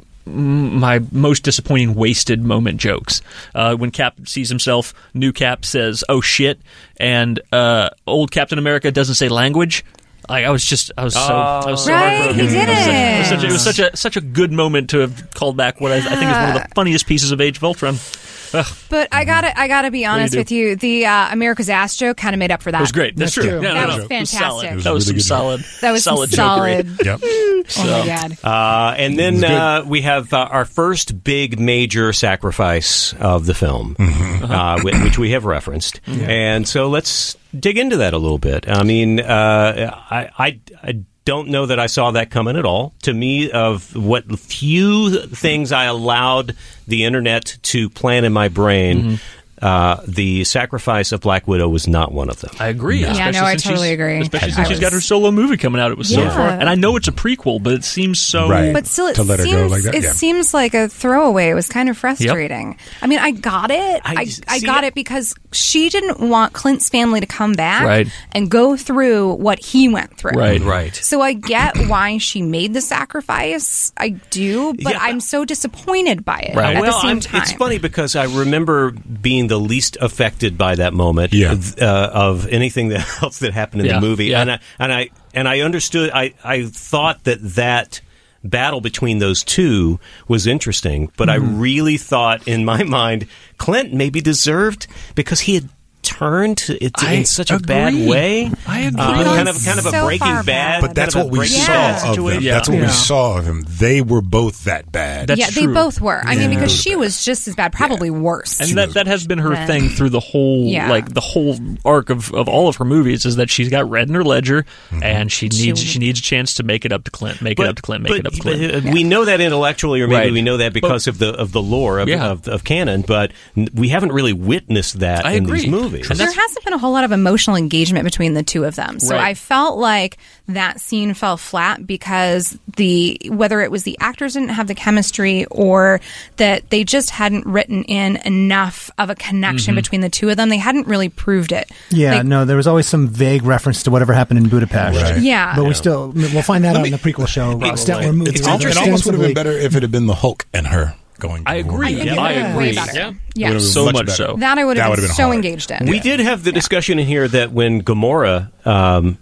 my most disappointing wasted moment jokes. Uh, when Cap sees himself, new Cap says, "Oh shit," and uh, old Captain America doesn't say language. Like, I was just, I was so, I was so Right, heartbroken. he did It was, such, it it. was such a such a good moment to have called back what I, I think is one of the funniest pieces of Age of Ultron. Ugh, But I gotta, I gotta be honest do? with you. The uh, America's ass joke kind of made up for that. it was great. That's, That's true. true. Yeah, That no, was no, it fantastic. solid. It was That was really some good. solid. That was solid some solid. jokery. Yep. Oh my god. Uh, and then uh, we have uh, our first big major sacrifice of the film, uh, whi- which we have referenced. And so let's dig into that a little bit. I mean, uh, I, I, I don't know that I saw that coming at all. To me, of what few things I allowed the internet to plant in my brain, uh, the sacrifice of Black Widow was not one of them. I agree. Yeah, especially no, I since totally she's- agree. Especially I since she's got was- her solo movie coming out. It was so Yeah. far, and I know it's a prequel, but it seems so. Right. But still, it To let her seems go like that, it yeah. seems like a throwaway. It was kind of frustrating. I mean, I got it. I I, just- I see, got I- it because she didn't want Clint's family to come back Right. and go through what he went through. Right. Right. So I get why she made the sacrifice. I do, but Yeah. I'm so disappointed by it Right. at well, the same I'm- time. it's funny because I remember being the least affected by that moment Yeah. uh, of anything that else that happened in Yeah. the movie, Yeah. and I and I and I understood. I I thought that that battle between those two was interesting, but I really thought in my mind Clint maybe deserved because he had turned it I in such a bad agree. way. I agree. Uh, Gone kind of kind of a so Breaking far Bad. bad. But that's kind of what a we Breaking saw Bad of them. situation. Yeah. That's what we Yeah. saw of him. They were both that bad. That's yeah, true. they both were. I mean, Yeah. because she was just as bad, probably worse. And that, that has been her Then- thing through the whole Yeah. like the whole arc of, of all of her movies is that she's got red in her ledger and she needs She- she needs a chance to make it up to Clint, make it up to Clint, make but- it up to Clint. but, uh, We know that intellectually, or maybe Right. we know that because of the of the lore of, Yeah. of, of canon, but n- we haven't really witnessed that I in agree. these movies. And there that's- hasn't been a whole lot of emotional engagement between the two of them. So Right. I felt like that scene fell flat because the whether it was the actors didn't have the chemistry or that they just hadn't written in enough of a connection between the two of them. They hadn't really proved it. Yeah, Like, no, there was always some vague reference to whatever happened in Budapest. Right. Yeah. But we still, we'll find that out in the prequel show. Extent where movies It's are almost, it almost would have been extensively- better if it had been the Hulk and her going. I agree. I think Yeah, it I would've been agree. way better. Yeah. Yeah. Would've been So much much better. so. That I would That have would've been been so hard. engaged in. We did have the discussion in here that when Gamora um,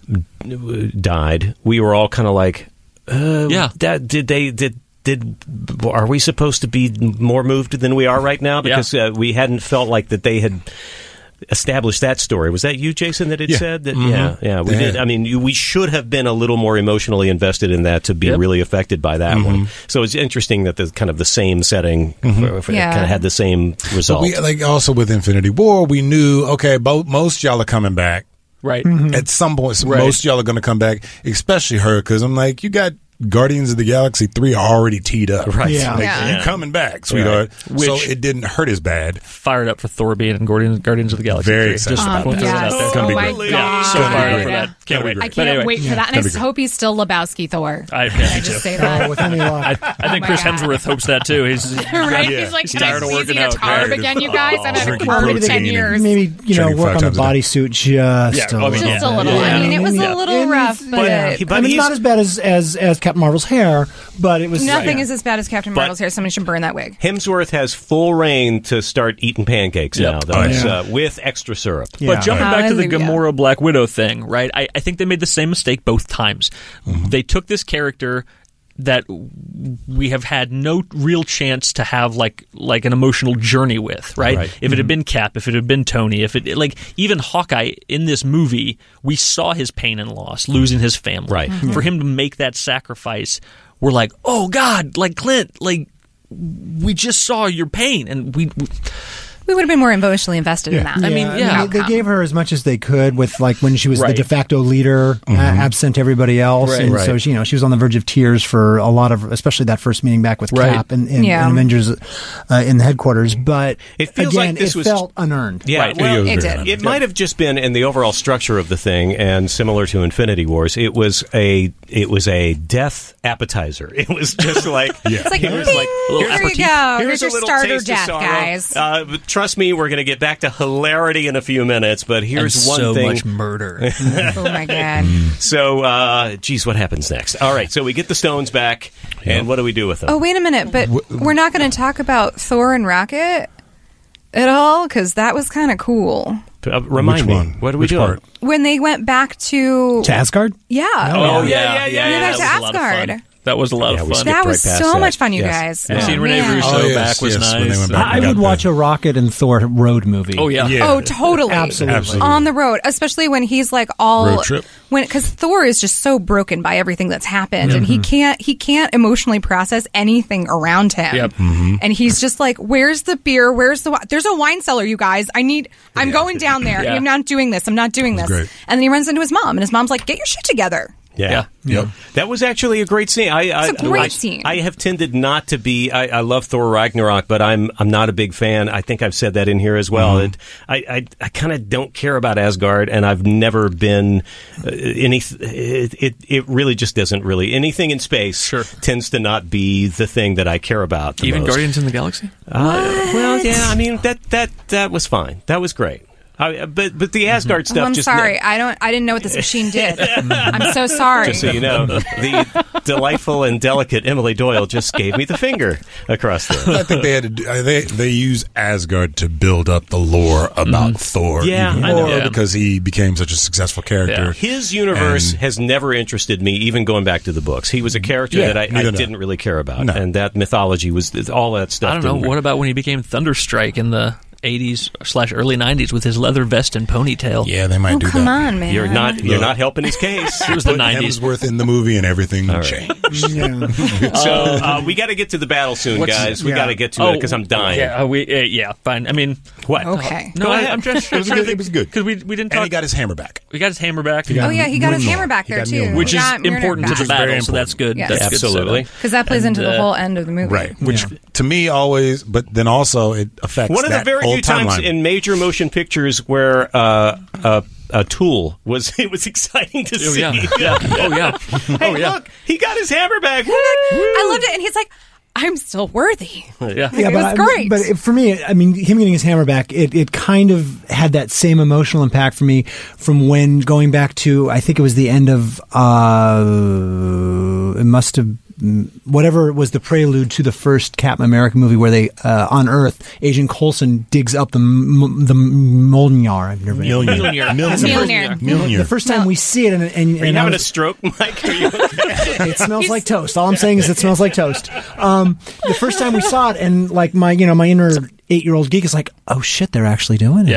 died, we were all kind of like, uh, Yeah. that, did they did. Did are we supposed to be more moved than we are right now? Because uh, we hadn't felt like that they had established that story. Was that you, Jason, that had Yeah. said that? Mhm. Yeah, yeah, we Yeah. did. I mean, you, we should have been a little more emotionally invested in that to be Yep. really affected by that one. So it's interesting that the kind of the same setting for, for, Yeah. kind of had the same But result. we, like also with Infinity War, we knew okay, both most y'all are coming back Right. at some point. So Right. Most y'all are going to come back, especially her, because I'm like, you got Guardians of the Galaxy three already teed up. Right. Yeah. Like, Yeah. you coming back, sweetheart. Right. So Which- it didn't hurt as bad. Fired up for Thor being in Guardians, Guardians of the Galaxy. Very three. excited Just about want to that. throw that Yes. out there. It's gonna Oh be my great. god! So fired up for Yeah. that. Can't wait. I But can't anyway, wait for that, and That'd I be great. hope he's still Lebowski Thor. I, yeah, Can I me just too. say Oh, that? with any luck. I, I think my Chris God. Hemsworth hopes that too. He's Right? Yeah. He's like, He's can I tired of please working eat a out. carb Tired of- again, you guys? I've had a Drinking carb in protein ten and- years. Maybe, you know, Training work five on the times a day. bodysuit just Yeah, a I mean, little. yeah. Just a little. Yeah. I mean, it was Yeah. a little And rough, it's- but, yeah, he- but I mean, he's- not as bad as, as, as Captain Marvel's hair, but it was nothing yeah. is as bad as Captain But- Marvel's hair. Somebody should burn that wig. Hemsworth has full reign to start eating pancakes Yep. now, though, Oh, It's, yeah. uh, with extra syrup. Yeah. But jumping back to the Hallelujah. Gamora Black Widow thing, right? I, I think they made the same mistake both times. Mm-hmm. They took this character that we have had no real chance to have like like an emotional journey with, right? Right. If it had been Cap, if it had been Tony, if it like even Hawkeye in this movie, we saw his pain and loss, losing his family. Right. Mm-hmm. For him to make that sacrifice, we're like, oh God, like Clint, like we just saw your pain, and we. we We would have been more emotionally invested in Yeah. that. I mean, yeah. they, they gave her as much as they could with like when she was Right. the de facto leader, uh, absent everybody else, Right. and Right. so she, you know, she was on the verge of tears for a lot of, especially that first meeting back with Right. Cap and, and, Yeah. and Avengers uh, in the headquarters. But It feels again, like this it was- felt unearned. Yeah, Right. well, It It was did. very It might have just been in the overall structure of the thing, and similar to Infinity Wars, it was a it was a death appetizer. It was just like Yeah. It's like, it was bing, like little here you aperitif. go. here's Here's a your little starter taste of death, sorrow. guys. Uh, but trust me, we're going to get back to hilarity in a few minutes. But here's and one so thing. much murder. Oh my god. So, uh, geez, what happens next? All right, so we get the stones back, and what do we do with them? Oh wait a minute, but we're not going to talk about Thor and Rocket at all because that was kind of cool. Uh, remind Which me, one? what are we Which doing? part? When they went back to, To Asgard? yeah, Oh, yeah, yeah, yeah, Went back that to was a lot of Asgard. fun. That was a lot Yeah, of we fun. skipped That right was past so that. much fun, you Yes. guys. And Oh, seeing Rene man. Russo Oh, yes, back was yes, when they nice. went back. I would watch a Rocket and Thor road movie. Oh yeah. Yeah. Oh, totally. Absolutely. Absolutely. On the road, especially when he's like all Road trip. when because Thor is just so broken by everything that's happened, and he can't he can't emotionally process anything around him. Yep. And he's just like, "Where's the beer? Where's the? Wi- There's a wine cellar, you guys. I need. I'm going down there. Yeah. I'm not doing this. I'm not doing this." great. And then he runs into his mom, and his mom's like, "Get your shit together." Yeah. Yeah. Yep. That was actually a great scene. I, I, It's a great I, scene. I have tended not to be. I, I love Thor Ragnarok, but I'm I'm not a big fan. I think I've said that in here as well. Mm-hmm. It, I I, I kind of don't care about Asgard, and I've never been uh, any. It, it it really just doesn't really anything in space Sure. tends to not be the thing that I care about. The Even most. Guardians in the Galaxy. Uh, well, yeah. I mean that that that was fine. That was great. I, but but the Asgard Oh, stuff. I'm just sorry. I don't. I didn't know what this machine did. I'm so sorry. Just so you know, the delightful and delicate Emily Doyle just gave me the finger across there. I think they had to do, uh, they they use Asgard to build up the lore about Thor Yeah, even I know. more Yeah. because he became such a successful character. Yeah. His universe And- has never interested me, even going back to the books. He was a character Yeah, that I, I neither did I. didn't really care about, No. and that mythology was all that stuff. I don't know. didn't- What about when he became Thunderstrike in the eighties slash early nineties with his leather vest and ponytail? Yeah, they might Oh, do come that. on, man. You're not. You're Look. not helping his case. It was the Put nineties. Hemsworth in the movie and everything changed. Yeah. So uh, we got to get to the battle soon, What's- guys. We yeah. got to get to it because I'm dying. Yeah, uh, we, uh, yeah, fine. I mean, What? Okay. no, Go I, ahead. I'm just It was good. It was good. because we we didn't And talk. he got his hammer back. we got his hammer back, got Oh yeah, he got his Mjolnir. hammer back He there got too, Mjolnir. which is Got Mjolnir important to back. the battle. very So that's good. Yes. That's good Absolutely. setup. because that plays And, into the uh, whole end of the movie. Right. Which Yeah. to me always, but then also it affects One of the that very whole few times timeline. in major motion pictures where uh, a, a tool was it was exciting to Oh see. yeah, yeah. Oh yeah. Hey, Oh yeah. look, he got his hammer back. I loved it, and he's like, "I'm still worthy." Yeah. Yeah, It but was I- great. but it, for me, I mean, him getting his hammer back, it, it kind of had that same emotional impact for me from when going back to, I think it was the end of, uh, it must have, whatever was the prelude to the first Captain America movie where they, uh, on Earth, Agent Coulson digs up the m- the Mjolnir. I've never Mjolnir. Mjolnir. Mjolnir. The first time we see it, and, and, Are you and I having a was- stroke, Mike? Are you okay? it smells like toast. All I'm saying is it smells like toast. Um, the first time we saw it, and like my, you know, my inner eight-year-old geek is like, "Oh shit, they're actually doing it." Yeah.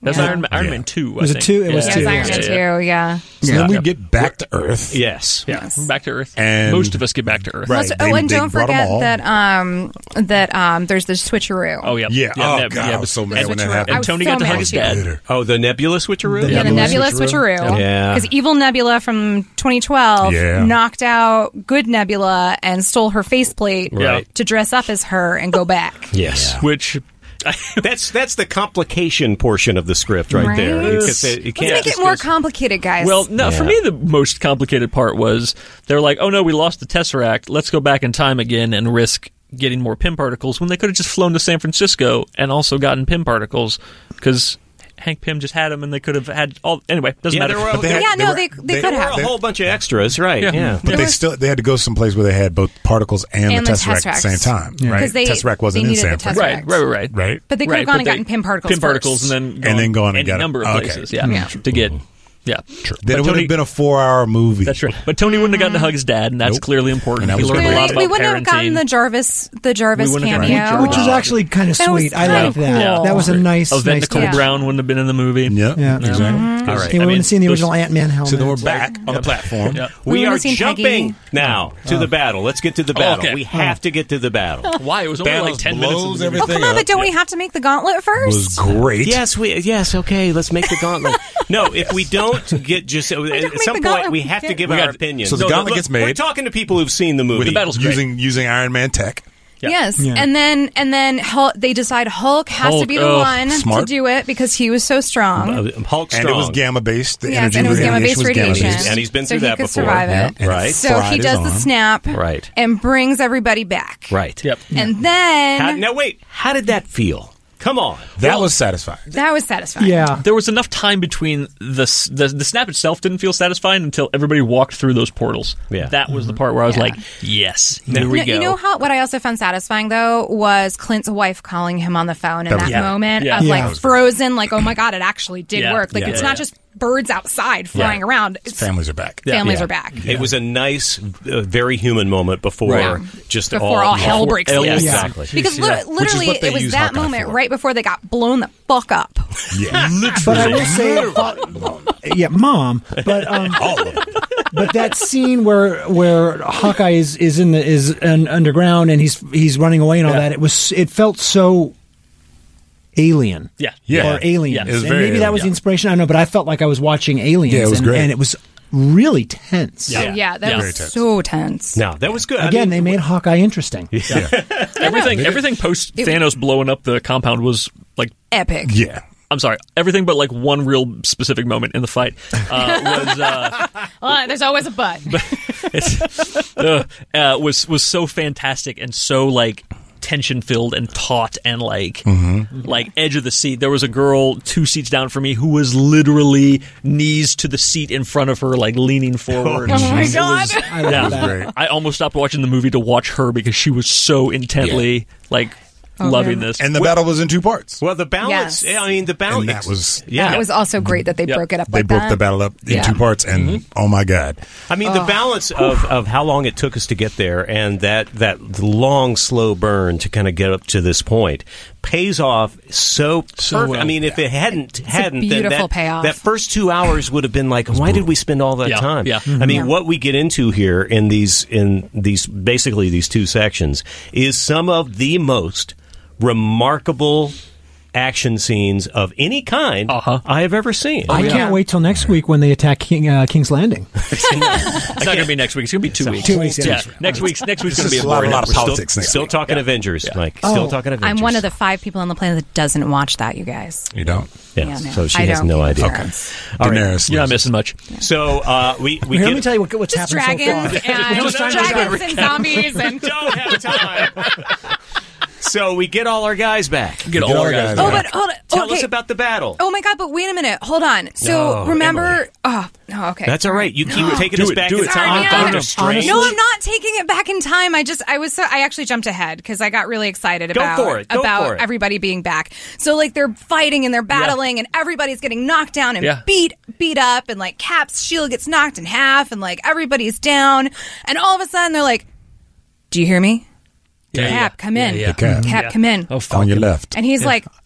That's Yeah. Iron, Man, Iron Yeah. Man two. I Was it think. two? It was Yeah, two. it was Iron Man yeah, two, yeah. So then we get back to Earth. Yes. Yeah, we're back to Earth. And- most of us get back to Earth. Right. Also- They- oh, and they don't brought 'em forget all. that um that um there's the switcheroo. Oh yeah, Yeah. Oh, Neb- God, I was so mad when that happened. I And was Tony so got to mad hug his too. dad. Oh, the Nebula switcheroo? Yeah, the Nebula Nebula switcheroo. switcheroo. Yeah. Because evil Nebula from twenty twelve Yeah. knocked out good Nebula and stole her faceplate Right. to dress up as her and go back. Yes. Which That's that's the complication portion of the script right, Right. there. Because it, you Let's can't make it more complicated, guys. Well, no, for Yeah. me, the most complicated part was they're like, oh no, we lost the Tesseract. Let's go back in time again and risk getting more Pym particles when they could have just flown to San Francisco and also gotten Pym particles because Hank Pym just had them and they could have had all. Anyway, doesn't Yeah, matter. there were, But they had- yeah, no, were- they they, they could there have. were a whole bunch of extras, right? Yeah. Yeah. But There they was- still they had to go someplace where they had both particles and, And the the Tesseract at the same Tesseracts. time, right? Because they- Tesseract wasn't they in needed San the Francisco, right, right, right, right. right? But they could Right, have gone but and they- gotten Pym particles Pym particles, first. and then And then gone and any got 'em. number of Okay. places. Yeah, Yeah. to get. Yeah, True. But Then it would Tony- have been a four-hour movie. That's right. But Tony wouldn't have gotten to hug his dad, and that's Nope. clearly important. And that He was learned a great. lot Clearly, about we wouldn't parenting. have gotten the Jarvis the Jarvis We wouldn't have cameo, gotten Which is actually kind of That was sweet. I kinda like that. cool. That was a nice, Event nice Nicole touch. Brown wouldn't have been in the movie. Yep. Yeah. Exactly. All right. Yeah, we I wouldn't mean, have seen the those- original Ant-Man helmet. So then we're back on the platform. Yeah. We, We are would've seen jumping Peggy. now to the battle. Let's get to the battle. okay. We have to get to the battle. Why? It was only Thanos like ten minutes. blows Into the movie. Oh, everything come on, up. but don't we have to make the gauntlet first? Was great. Yes, we. Yes, okay. Let's make the gauntlet. No, if we don't get just at make some the point, gauntlet. we have to give We our got- opinions. so the No, gauntlet look, gets made. We're talking to people who've seen the movie. The battle's great. using using Iron Man tech. Yes, Yeah. and then and then Hulk, they decide Hulk has to Hulk, be the oh, one smart. to do it because he was so strong. Uh, Hulk And strong. it was gamma based. The yes, energy and it was gamma based was radiation, gamma-based. And he's been so through he that could before. survive Yeah. it. And Right. it So fried he his does the arm. snap, Right. and brings everybody back. Right. Yep. And then How, now wait. How did that feel? Come on. That was satisfying. that was satisfying. Yeah. There was enough time between the, s- the the snap itself didn't feel satisfying until everybody walked through those portals. Yeah. That was the part where I was Yeah. like, yes, here You we know, go. you know how what I also found satisfying though was Clint's wife calling him on the phone in That that, was- Yeah. moment Yeah. of Yeah. like That was frozen, like oh my god, it actually did Yeah. work. Like Yeah. it's Yeah. not just birds outside flying Yeah. around. It's Families are back. families Yeah. are back. It was a nice, uh, very human moment before Right. just Before all hell before- breaks Yeah, loose. exactly. Because li- Yeah. literally, what they it was use that Hawkeye moment for. right before they got blown the fuck up. Yeah. But I will say, yeah, mom. But um, All of it. but that scene where where Hawkeye is is in the is un, underground and he's he's running away and all Yeah. that, it was it felt so alien. Yeah. Yeah. Or aliens. Yeah. It was and very maybe that was the alien. inspiration. I don't know, but I felt like I was watching Aliens. Yeah, it was and, great. and it was really tense. Yeah. Yeah, that Yeah. was Very tense. so tense. No, that was good. I Again, mean, they made Hawkeye interesting. Everything everything post Thanos blowing up the compound was like Epic. Yeah. I'm sorry, everything but like one real specific moment in the fight uh, was uh, Uh, there's always a but. it's, uh, uh, was was so fantastic and so like tension filled and taut and like like edge of the seat. There was a girl two seats down from me who was literally knees to the seat in front of her, like leaning forward. Oh my It God. was- I love yeah. that. Great. I almost stopped watching the movie to watch her because she was so intently like loving this. And the battle was in two parts. well, the balance. Yes. I mean, the balance. And that was- yeah. It was also great that they Yep. broke it up They like broke that. the battle up in Yeah. two parts, and oh my god, I mean, the balance of, of how long it took us to get there and that, that long, slow burn to kind of get up to this point pays off so perfect. well. I mean, if it hadn't, hadn't, then beautiful that, payoff. that first two hours would have been like, why did we spend all that Yeah, time? yeah. I mean, Yeah. what we get into here in these, in these, basically these two sections is some of the most remarkable action scenes of any kind Uh-huh. I have ever seen. I can't wait till next week when they attack King, uh, King's Landing. It's not going to be next week. It's going to be two weeks. Two weeks, Yeah, yeah. next week's next week's going to be a a lot, a boring lot of episode. politics next Still week. talking Avengers, Mike. Still talking Avengers. I'm one of the five people on the planet that doesn't watch that, you guys. You don't. Yeah, Yeah, no, so she I has don't. no idea. Okay. All right. Daenerys. You're not loses. missing much. So uh, we we Here, get, let me tell you what, what's Just happened dragons so far. and Just trying to dragons and zombies and don't have time. So we get all our guys back. Get all all our our guys. guys oh, back. but hold on. Tell okay. us about the battle. Oh my god! But wait a minute. Hold on. So No, remember? Emily. Oh, no. Okay. That's all right. You keep taking Do us it, back do in it. time with Sorry, Doctor yeah. Strange. No, I'm not taking it back in time. I just, I was so, I actually jumped ahead because I got really excited Go about for it. Go about for it. everybody being back. So like they're fighting and they're battling and everybody's getting knocked down and Yeah. beat beat up and like Cap's shield gets knocked in half and like everybody's down and all of a sudden they're like, "Do you hear me? Yeah, Cap, yeah. come in. Yeah, yeah. Cap. Cap, Yeah. come in." Oh, On your Falcon. left. And he's like,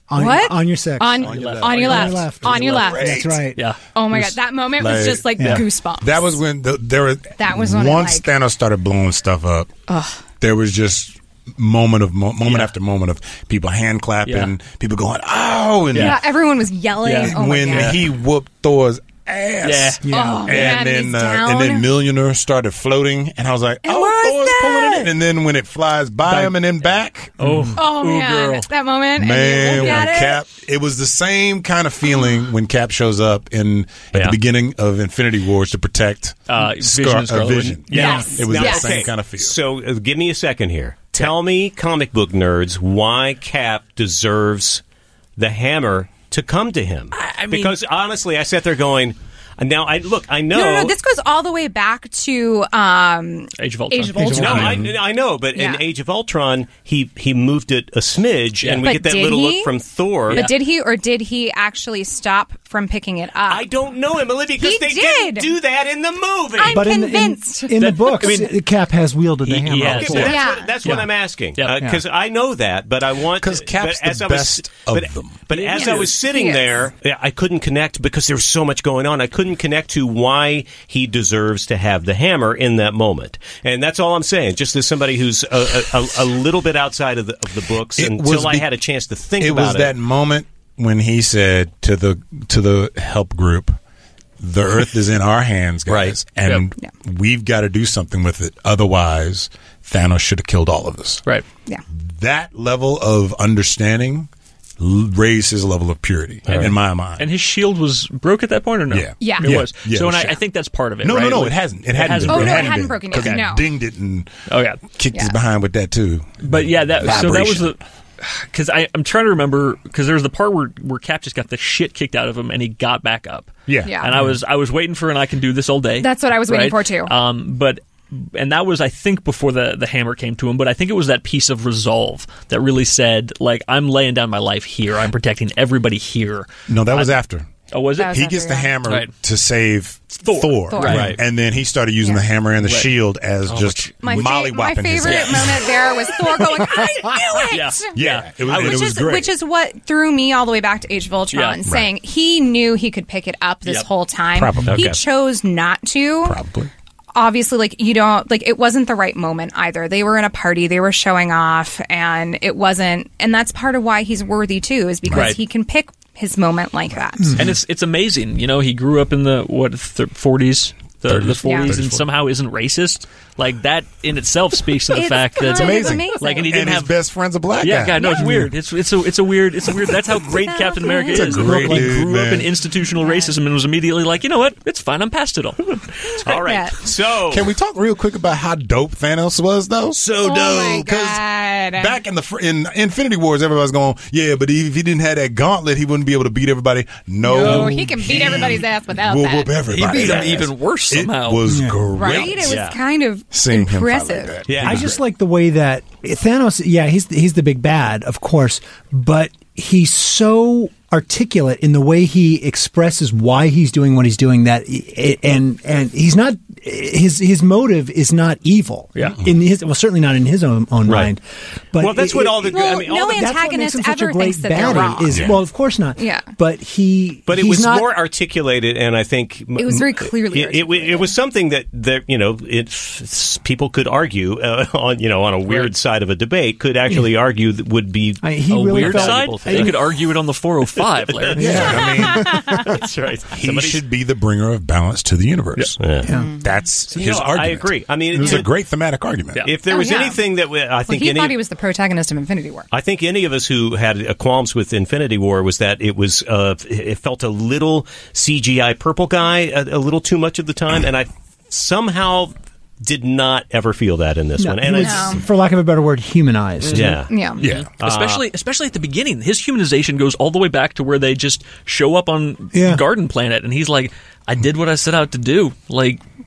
On, What? On your six. On, on your left. On your left. On your left. That's right. Yeah. Oh my god, that moment was Like- just like Yeah. goosebumps. That was when the, there was. That was when it, once like- Thanos started blowing stuff up. There was just moment of mo- moment Yeah. after moment of people hand clapping, Yeah. people going "oh," and yeah, everyone was yelling. Yeah. Oh my when god. he whooped Thor's ass. Yeah. Yeah. Oh, man, And he's then, uh, down. and then Millionaire started floating, and I was like, And "Oh, what was Thor's pulling that? it in." And then when it flies by him and then back, Oh, Oh ooh, man, girl. that moment. and man, you when look at it. Cap, it was the same kind of feeling when Cap shows up in at Yeah. the beginning of Infinity Wars to protect Uh, Scar- Vision and uh, Scarlet Vision. Witch. Yeah. Yes. It was Yes. that same kind of feel. So uh, give me a second here. Tell me, comic book nerds, why Cap deserves the hammer to come to him. I mean- because honestly, I sat there going, now I look, I know. No, no, no, this goes all the way back to um, Age of Ultron. Age of Age of No, Ultron. I, I know, but Yeah. in Age of Ultron, he he moved it a smidge, Yeah. and we But get that did little he? look from Thor. But did he or did he actually stop from picking it up? I don't know him, Olivia, because He they did. didn't do that in the movie. I'm But in, in, convinced. in the books, Cap has wielded the He- he hammer has. Okay, before. but that's, Yeah. what, that's what Yeah. I'm asking. Yeah. Because I know that, but I want 'Cause to- Cap's but as the I was, best of but, them. But He as I was is. sitting He is. there, yeah, I couldn't connect because there was so much going on. I couldn't connect to why he deserves to have the hammer in that moment. And that's all I'm saying. Just as somebody who's a, a, a little bit outside of the, of the books It until was I be- had a chance to think it about was it. that moment when he said to the to the help group, "The Earth is in our hands, guys, Right. and Yep. we've got to do something with it. Otherwise, Thanos should have killed all of us." Right. yeah. That level of understanding l- raised his level of purity in my mind. And his shield was broke at that point, or no? Yeah. Yeah. It Yeah. was. Yeah, so it and was I, I shattered. think that's part of it. no, right? no, no, Like- it hasn't. It hadn't. hasn't Oh, been, no, it hadn't hadn't been, broken yet, 'cause I no. dinged it and Oh yeah. kicked his Yeah. behind with that too. But yeah, that so that was Vibration. the because I'm trying to remember because there was the part where where Cap just got the shit kicked out of him and he got back up. Yeah. Yeah. And I was I was waiting for and I can do this all day. That's what I was waiting right? for, too. Um, but and that was I think before the the hammer came to him. But I think it was that piece of resolve that really said like I'm laying down my life here. I'm protecting everybody here. No, that was after. Oh, was it? That was He after, gets the yeah. hammer Right. to save Thor. Thor. Thor. Right. And then he started using Yeah. the hammer and the Right. shield as just My, fa- molly my whopping his favorite ass. moment there was Thor going, "I knew it." Yeah. Yeah, it was, I it was- Which was is great. which is what threw me all the way back to Age of Ultron, Yeah. saying he knew he could pick it up this Yep. whole time. Probably. He Okay. chose not to. Probably. Obviously, like you don't like it wasn't the right moment either. They were in a party, they were showing off, and it wasn't. And that's part of why he's worthy too, is because Right. he can pick his moment like that. And it's it's amazing. You know, he grew up in the what th- forties, the, the thirties. forties, Yeah. and somehow isn't racist. Like that in itself speaks to the It's fact that kind of amazing. amazing. Like, and he And didn't his have best friend's a black Yeah, guy. God, no, it's weird. It's it's a it's a weird it's a weird. That's how great Captain America It's a is. great he dude, grew up in man. institutional racism and was immediately like, you know what, it's fine. I'm past it all. all right. Yeah. So Can we talk real quick about how dope Thanos was, though? So Oh my dope. 'Cause God. back in the fr- in Infinity Wars, everybody's going, yeah, but if he didn't have that gauntlet, he wouldn't be able to beat everybody. No, No, he can beat everybody's ass without will that. whoop He everybody. beat him even worse somehow. It was great. Right? It was Yeah. kind of Seeing him fight like impressive. that. Yeah. I just like the way that Thanos. Yeah, he's he's the big bad, of course, but he's so articulate in the way he expresses why he's doing what he's doing. That and and he's not his his motive is not evil. Yeah. In his well, certainly not in his own, own Right. mind. But Well, that's it- what it- all the- Well, I mean, all no the- that's what antagonist makes him such a ever great thinks that they're baddie wrong. Is Yeah. well, of course not. Yeah. but he. But it he's was not, more articulated, and I think It was very clearly It, it, it was something that, that you know, it's people could argue uh, on you know on a weird Right. side of a debate could actually argue that would be I- he a really weird felt- side. valuable They thing. could argue it on the four oh five, Larry. Yeah, I mean, That's right. he Somebody's- should be the bringer of balance to the universe. Yeah. Yeah. That's You his know, I argument. agree. I mean, it was it- a great thematic argument. If there Oh, was yeah. anything that we- I Well, think he any, thought he was the protagonist of Infinity War. I think any of us who had uh, qualms with Infinity War was that it was uh, it felt a little C G I purple guy a, a little too much of the time, and I somehow did not ever feel that in this No, one. he And was, it's, for lack of a better word, humanized. yeah, Yeah. Yeah. especially especially at the beginning. His humanization goes all the way back to where they just show up on Yeah. Garden Planet, and he's like, "I did what I set out to do." Like,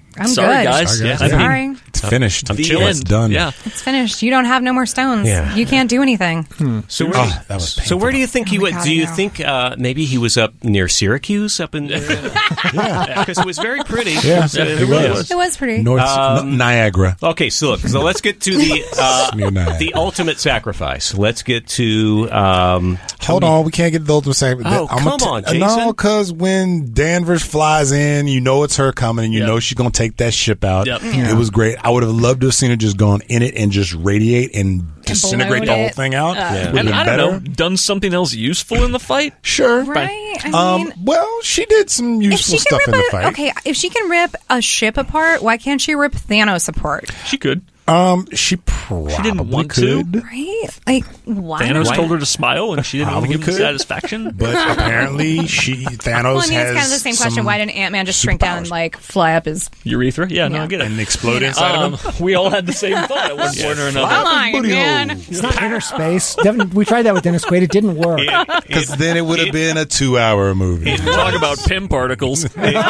I'm Sorry, good. guys. Sorry, Yeah, guys. I mean, Sorry. It's finished. the Chill, end. it's done. Yeah. It's finished. You don't have no more stones. Yeah. You can't do anything. So where, Oh, that was so painful. where do you think Oh he my went? God, Do you I know. think uh, maybe he was up near Syracuse, up in Yeah. because it was very pretty. Yeah, It, it really was. was. It was pretty. North Um, N- Niagara. Okay, so look, so let's get to the uh, Near Niagara. the ultimate sacrifice. Let's get to um, Hold on, we can't get the ultimate sacrifice. Oh, I'm come on, Jason. No, because when Danvers flies in, you know it's her coming, and you Yep. know she's going to take that ship out. Yep. It was great. I would have loved to have seen her just gone in it and just radiate and disintegrate the blown whole it. thing out. Yeah. Would have And been I better. don't know, done something else useful in the fight? Sure. Right? I Um, mean, well, she did some if useful she can stuff in rip the a, fight. okay, if she can rip a ship apart, why can't she rip Thanos apart? She could. Um, she probably didn't want to. could, Right? Like, why? Thanos not? told her to smile, and she didn't want to Probably give him could. satisfaction. but apparently she Thanos Well, I mean, has it's kind of the same question. some Why didn't Ant Man just shrink down and superpowers. like fly up his? Urethra? Yeah, no, Yeah. I get it. and explode inside Um, of him. we all had the same thought at one point or another. Come on, booty man. hole. It's not inner space. Devin, we tried that with Dennis Quaid. It didn't work. Because then it would have been a two-hour movie. Talk about Pym particles.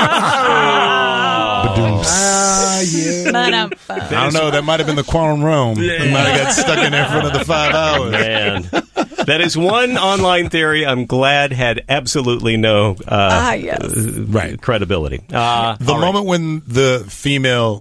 Ah, yeah. Ba-dum-bum. I don't know. That might have been the quantum realm. He might have got stuck in there for another five hours. man. That is one online theory I'm glad had absolutely no uh, Ah, yes. Right. credibility. Uh, The all right. moment when the female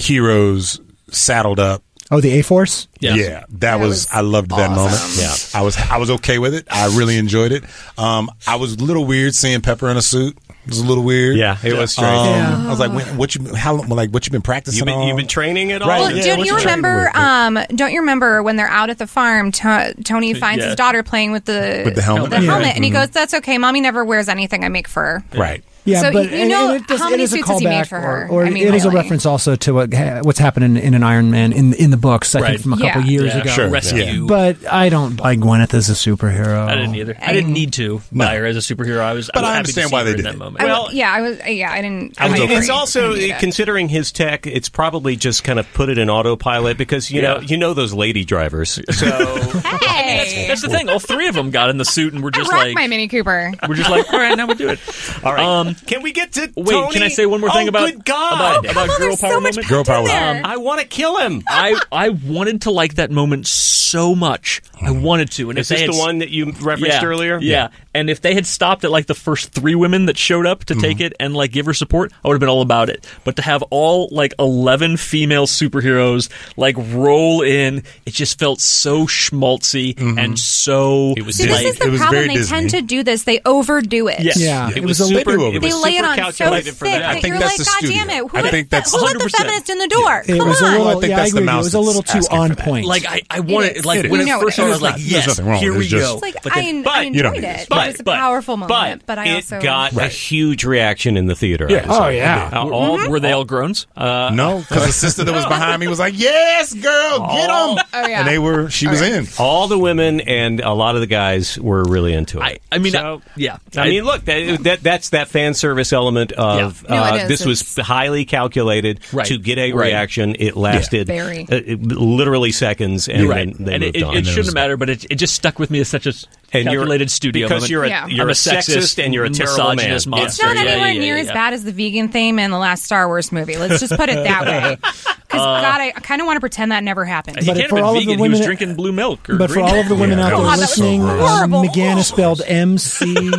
heroes saddled up, Oh, the A Force? Yes. yeah, that, was, was I loved that moment. Yeah. I was I was okay with it. I really enjoyed it. Um, I was a little weird seeing Pepper in a suit. It was a little weird. Yeah, it was strange. Um, Yeah. I was like, when, what you how like what you been practicing You've been, on? you've been training at all? Right. Well, Yeah, don't what's you your training remember? with? Um, don't you remember when they're out at the farm? To- Tony finds Yeah. his daughter playing with the With the helmet? the Yeah. helmet, and he goes, "That's okay. Mommy never wears anything I make for her." Right. Yeah, So but you and- know and it does- how it many is a suits has he made callback, for her? Or, or I mean, it is a really. reference also to what, what's happening in an Iron Man in in the books. I Right. think from a couple Yeah. years Yeah, ago. Sure. Rescue. But I don't like Gwyneth as a superhero. I didn't either. I didn't need to buy her as a superhero. I was, But I was I happy understand to see why her they in did that it. moment. I Well- w- yeah, I was. Yeah, I didn't. I mean, agree. it's also I didn't need it. considering his tech. It's probably just kind of put it in autopilot because you know Yeah. you know those lady drivers. So Hey, That's the thing. All three of them got in the suit and were I just rock like, my Mini Cooper. we're just like, all right, now we do it. all right, Um, can we get to Wait, Tony? can I say one more thing Oh, about good God. about, Come about on, girl there's power so much moment? Girl packed in power. there. Um, I want to kill him. I I wanted to like that moment so much. I wanted to. And Is if they this the had, one that you referenced yeah, earlier? Yeah. And if they had stopped at like the first three women that showed up to take it and like give her support, I would have been all about it. But to have all like eleven female superheroes like roll in, it just felt so schmaltzy and so. It was See, Disney. this is the It was problem. very They Disney. tend to do this. They overdo it. Yes. Yeah, It, it was, was a super. little- It They was lay it super on so calculated thick for that. that I think you're that's like, the God studio. damn it! Who I let, think that's who let one hundred the percent. feminist in the door? It Come was on. a little. Well, I think yeah, I that's the agree with you. It mouse was a little that's too asking on for that. point. Like I, I wanted is. like It when is. it You know first it started, I is. was like, There's yes, nothing wrong here with it. we It's just- go. It's like But I, then- I but- enjoyed you don't need it. it. It But- was a but- powerful moment, but, I it also got a Right. huge reaction in the theater. Yeah. I was Oh, like, yeah. uh, all, were they all groans? Uh, No, because the sister that was behind me was like, "Yes, girl, get him!" Oh, yeah. And they were. She was in. all the women and a lot of the guys were really into it. I, I mean, So- I, yeah. I mean, look, that, that that's that fan service element of Yeah. No, uh, it is. this was It's- highly calculated Right. to get a Right. reaction. It lasted Very. uh, it- literally seconds, and You're right. then they and moved it, it, on. it shouldn't matter, but it, it just stuck with me as such a And you're- calculated studio because moment. you're a, Yeah. you're I'm a a sexist sexist, and you're a terrible man. misogynist Yeah. monster. It's not Yeah, anywhere yeah, near yeah, as yeah. bad as the vegan theme in the last Star Wars movie. Let's just put it that way. Because God, I kind of want to pretend that never happened. He But can't for have all been of the vegan. He was women- drinking blue milk. Or But for green all of the milk. women Yeah, out that there was- that was listening, um, horrible. McGann is spelled M C.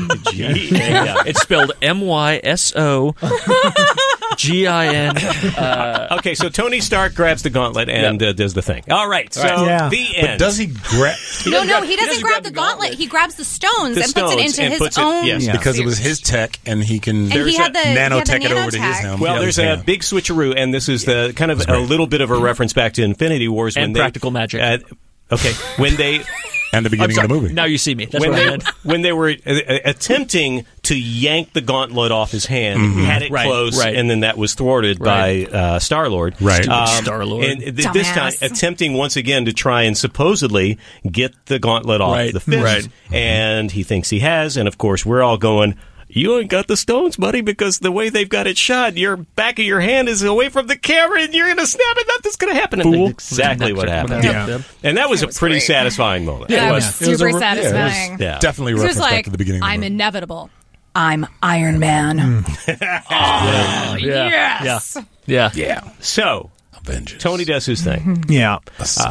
Yeah. It's spelled M Y S O G I N. Okay, so Tony Stark grabs the gauntlet and uh, does the thing. All right, so Yeah. the But end. does he grab? no, no, he doesn't, doesn't grab, grab the the gauntlet. gauntlet. He grabs the stones The and puts it stones into and his puts it- own. yes, Yeah. Because it was his tech, and he can And he had the, he had the nanotech it over to his nanotech. helm. Well, Yeah, there's yeah. a big switcheroo, and this is the kind of That's a great. little bit of a reference back to Infinity Wars when And they, practical magic. Uh, okay, when they and the I'm beginning sorry. of the movie. Now you see me. That's when what I they meant. when they were uh, uh, attempting to yank the gauntlet off his hand, Mm-hmm. had it Right, close, right. and then that was thwarted Right. by uh, Star Lord. Right. Stupid Star-Lord. And th- this time, Dumbass. attempting once again to try and supposedly get the gauntlet off Right, the fist, right. and he thinks he has, and of course we're all going. You ain't got the stones, buddy, because the way they've got it shot, your back of your hand is away from the camera, and you're going to snap it. Nothing's going to happen. And Fool. that's exactly what happened. Yeah. And that was That a was pretty great. satisfying moment. That it was was. It was super a re- yeah, it was satisfying. Yeah. Definitely He was reference back like, to the beginning. of the I'm movie. inevitable. I'm Iron Man. yeah. Yes. Yeah. Yeah. So, Avengers. Tony does his thing. Yeah.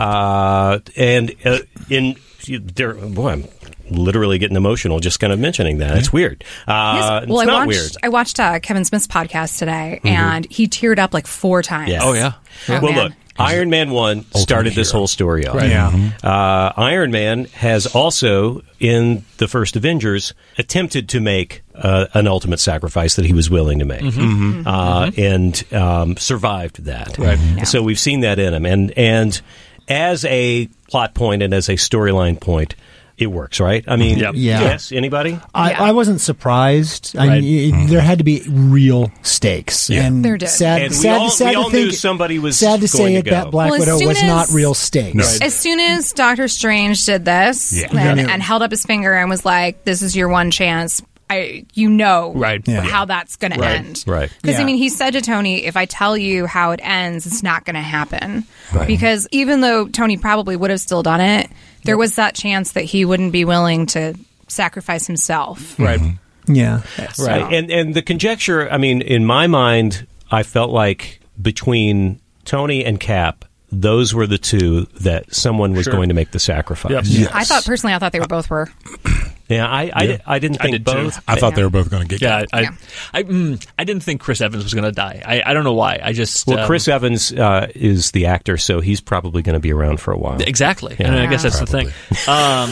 Uh, and uh, in there, boy, I'm literally getting emotional just kind of mentioning that. It's weird. Uh, Yes. Well, it's I not watched weird. I watched uh, Kevin Smith's podcast today, and he teared up like four times. Yes. Oh, yeah. Oh, well, man. look, Iron Man one started this hero. whole story off. Right. Yeah. Uh, Iron Man has also, in the first Avengers, attempted to make uh, an ultimate sacrifice that he was willing to make, Mm-hmm. uh, and um, survived that. Right. Yeah. So we've seen that in him, and and as a plot point and as a storyline point, it works, right? I mean, Yep. Yeah. yes. Anybody? I, Yeah. I wasn't surprised. I Right. mean, y- there had to be real stakes, Yeah. and There did. sad, And we sad, all- sad we to all think, knew somebody was sad to say going to it. go. That Black Well, as Widow soon was not as- real stakes. No. As soon as Doctor Strange did this Yeah. and, Yeah. and held up his finger and was like, "This is your one chance," I, you know, Right. Yeah. how that's going to Right. end, Right. Because Yeah. I mean, he said to Tony, "If I tell you how it ends, it's not going to happen." Right. Because even though Tony probably would have still done it, there was that chance that he wouldn't be willing to sacrifice himself. Right. Yeah. Right. And and the conjecture, I mean, in my mind, I felt like between Tony and Cap, those were the two that someone was Sure. going to make the sacrifice. Yep. Yes. I thought personally, I thought they were both were. Yeah, I, I, Yeah. I didn't I think did too. both. I thought they were both going to get Yeah, killed. I, Yeah. I, mm, I didn't think Chris Evans was going to die. I, I don't know why. I just Well, um, Chris Evans uh, is the actor, so he's probably going to be around for a while. exactly, Yeah. and I guess that's Probably. the thing.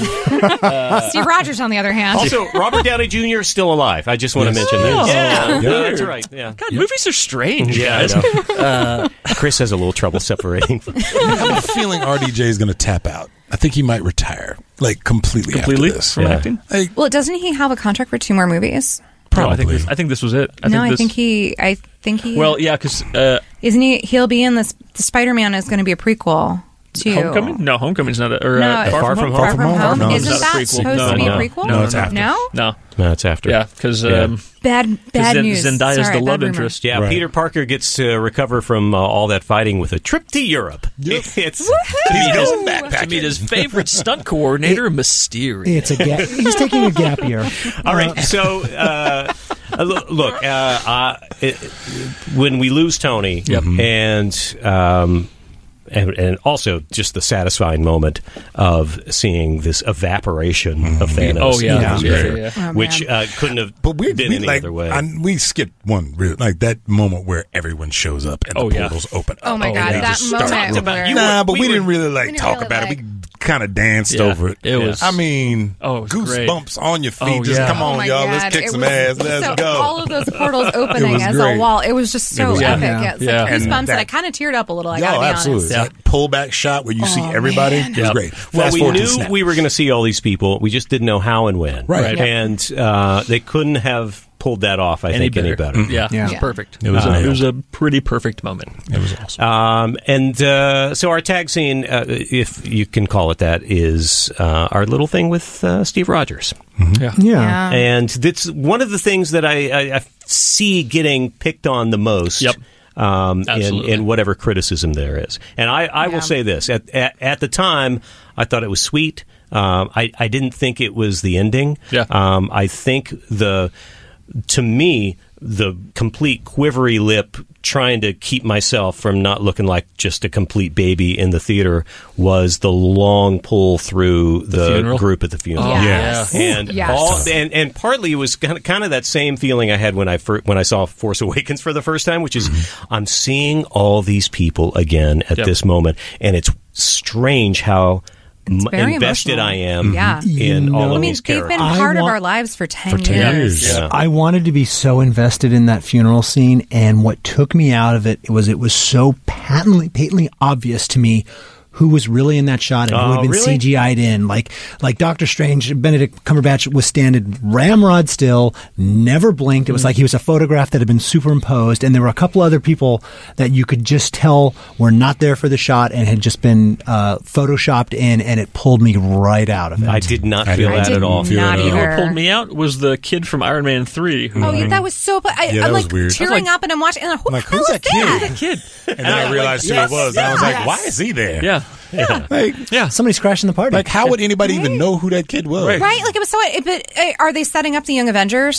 Um, Steve Rogers, on the other hand, Also, Robert Downey Junior is still alive. I just want to Yes. mention that. Oh, Yeah, weird. that's right. Yeah, God, movies are strange. yeah. guys. I know. Chris has a little trouble separating. I have a feeling R D J is going to tap out. I think he might retire, like completely, completely after this. from Yeah. acting. Like, well, doesn't he have a contract for two more movies? No, I think Probably. this, I think this was it. I no, think I this, think he. I think he. Well, yeah, because uh, isn't he? He'll be in this. The Spider-Man is going to be a prequel to Homecoming. No, Homecoming's not. A, or No, uh, Far Far, From Home. Home. Far From Home. Far From Home. Isn't Not a that prequel. supposed No, to be no. a prequel? No, it's after. No, No, No, it's after. yeah, because Yeah. um, bad bad Zen- news. Zendaya's Sorry, the love bad rumor. interest. Yeah, Right. Peter Parker gets to recover from uh, all that fighting with a trip to Europe. It's to meet, his, going backpacking. to meet his favorite stunt coordinator, Mysterio. It's a gap. He's taking a gap year. all right. So, uh, uh, look, look uh, uh, it, when we lose Tony, Yep. and um, and, and also just the satisfying moment of seeing this evaporation of Thanos. Oh yeah, Yeah. yeah, yeah, yeah. Oh, which man. uh, couldn't have But we, been we any like, other way. I, we skipped one, real, like that moment where everyone shows up and Oh, the yeah. portals open up. Oh my Oh, god, yeah. that Just moment. start- about- where- you Nah, were- but we we, were- didn't really like we didn't talk really, about like- it. We kind of danced Yeah. over it. It was- I mean, Oh, it was great. goosebumps on your feet. Oh, Just yeah. come Oh on, my y'all. God. Let's kick It some was- ass. Let's so go. All of those portals opening was as great. a wall. It was just so It was- epic. Yeah. It's like Yeah. goosebumps, And and, that- I kind of teared up a little. I Yo, gotta be absolutely. honest. Yeah. That pullback shot where you see Oh, everybody man. was Yeah. great. Well, Fast we forward to knew snap. we were going to see all these people. We just didn't know how and when. Right. Right. And uh, they couldn't have pulled that off, I Any think, any better. better. Yeah, Yeah. it was Yeah. perfect. It was a, it nailed. was a pretty perfect moment. It was awesome. Um, and uh, so our tag scene, uh, if you can call it that, is uh, our little thing with uh, Steve Rogers. Yeah. Yeah. Yeah. And that's one of the things that I, I, I see getting picked on the most. Yep. Um, in, Absolutely. in whatever criticism there is. And I, I Yeah. will say this. At, at, at the time, I thought it was sweet. Um, I, I didn't think it was the ending. Yeah. Um, I think the, to me, the complete quivery lip trying to keep myself from not looking like just a complete baby in the theater was the long pull through the, funeral? group at the funeral. Oh, Yes. yeah. And Yes. all and, and partly it was kind of, kind of that same feeling I had when I fir- when I saw Force Awakens for the first time, which is I'm seeing all these people again at Yep. this moment, and it's strange how m- very invested emotional. I am Yeah. in You all know- of I mean, these they've characters. been I part of want- our lives for ten, For ten years. years. Yeah. I wanted to be so invested in that funeral scene, and what took me out of it was it was so patently, patently obvious to me who was really in that shot and who Oh, had been really? C G I'd in. Like, like Doctor Strange, Benedict Cumberbatch was standing ramrod still, never blinked. It was like he was a photograph that had been superimposed, and there were a couple other people that you could just tell were not there for the shot and had just been uh, photoshopped in, and it pulled me right out of it. I did not I feel didn't- that I did at all. not Feel it at You know either. what pulled me out was the kid from Iron Man three. Who Oh, yeah, that was so. I, Yeah, I'm that was like weird. tearing I was like- up, and I'm watching. And I'm like, who I'm like, the hell who's is that kid? that? kid. And then I realized who it was. And I was like, why is he there? Yeah. Yeah. Like, Yeah. Somebody's crashing the party. like how would anybody even know who that kid was? Right. Right? Like it was so. But uh, are they setting up the Young Avengers?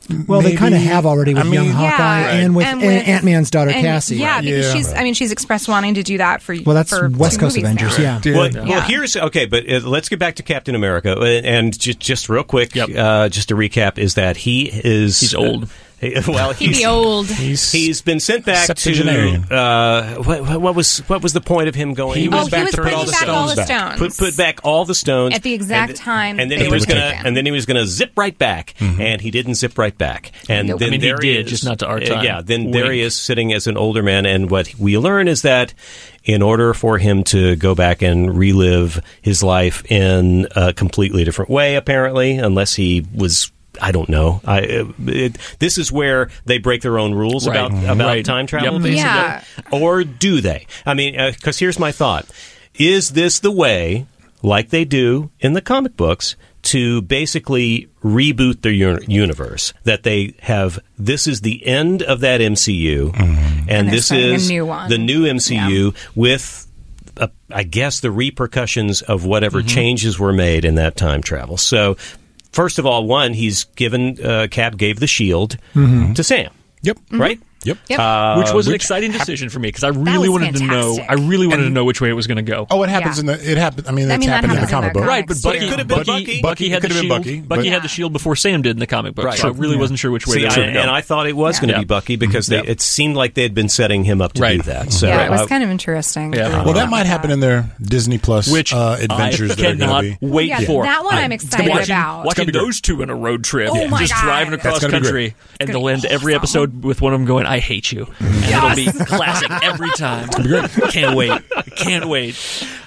Well, they maybe. kind of have already with I mean, young Hawkeye Yeah, and with, and An- with- Ant-Man's daughter and- Cassie. Yeah, because Yeah. she's. I mean, she's expressed wanting to do that for. Well, that's for West two Coast movies Avengers, now. yeah. Well, Yeah. well, Yeah. here's okay, but uh, let's get back to Captain America, uh, and just just real quick, Yep. uh, just to recap, is that he is He's old. Uh, well, He'd he's be old. He's, He's been sent back to septuagenarian. uh, what, what was what was the point of him going? He was Oh, back he was to put bringing all the back all the stones back. stones. Put put back all the stones At the exact and, time and then they he was were gonna taken. and then he was gonna zip right back, and he didn't zip right back. And Nope. then I mean, he there did, is- just not to our uh, time. Yeah, then there he Wink. is sitting as an older man, and what we learn is that in order for him to go back and relive his life in a completely different way, apparently, unless he was. I don't know. I, it, this is where they break their own rules Right. about about Right. time travel, Yep. basically. Yeah. Or do they? I mean, because here's my thought: is this the way, like they do in the comic books, to basically reboot the uni- universe? That they have this is the end of that M C U, and, And they're this starting a is new one. the new M C U with. Uh, I guess the repercussions of whatever Mm-hmm. changes were made in that time travel. So, first of all, one, he's given uh, Cap gave the shield to Sam. Yep. Right. Yep. Yep. Uh, which was an which exciting decision for me because I really was wanted to know. fantastic. I really wanted to know which way it was going to go. Oh, it happens Yeah. in the. It happened. I mean, I it's mean, that happened in the happens in comic the book. Right, but comics, Bucky too. Could have been Bucky, Bucky. Bucky had It could the have been shield. Bucky, Bucky but- had the shield before Sam did in the comic book. Right. So I really Yeah. wasn't sure which way See, they were I, going to go. and I thought it was going to Yeah. be Bucky because they, Yep. it seemed like they had been setting him up to Right. do that. So, yeah, it was uh, kind of interesting. Yeah. to Well, that think might about happen that. in their Disney Plus which uh, adventures I that are cannot going to be. wait Yeah, for. that one I'm I- excited watching, about. Watching gonna be those two in a road trip, Oh my just God. driving across That's gonna be country, It's and gonna they'll be end every awesome. episode with one of them going, "I hate you," and it'll be classic every time. Can't wait! Can't wait!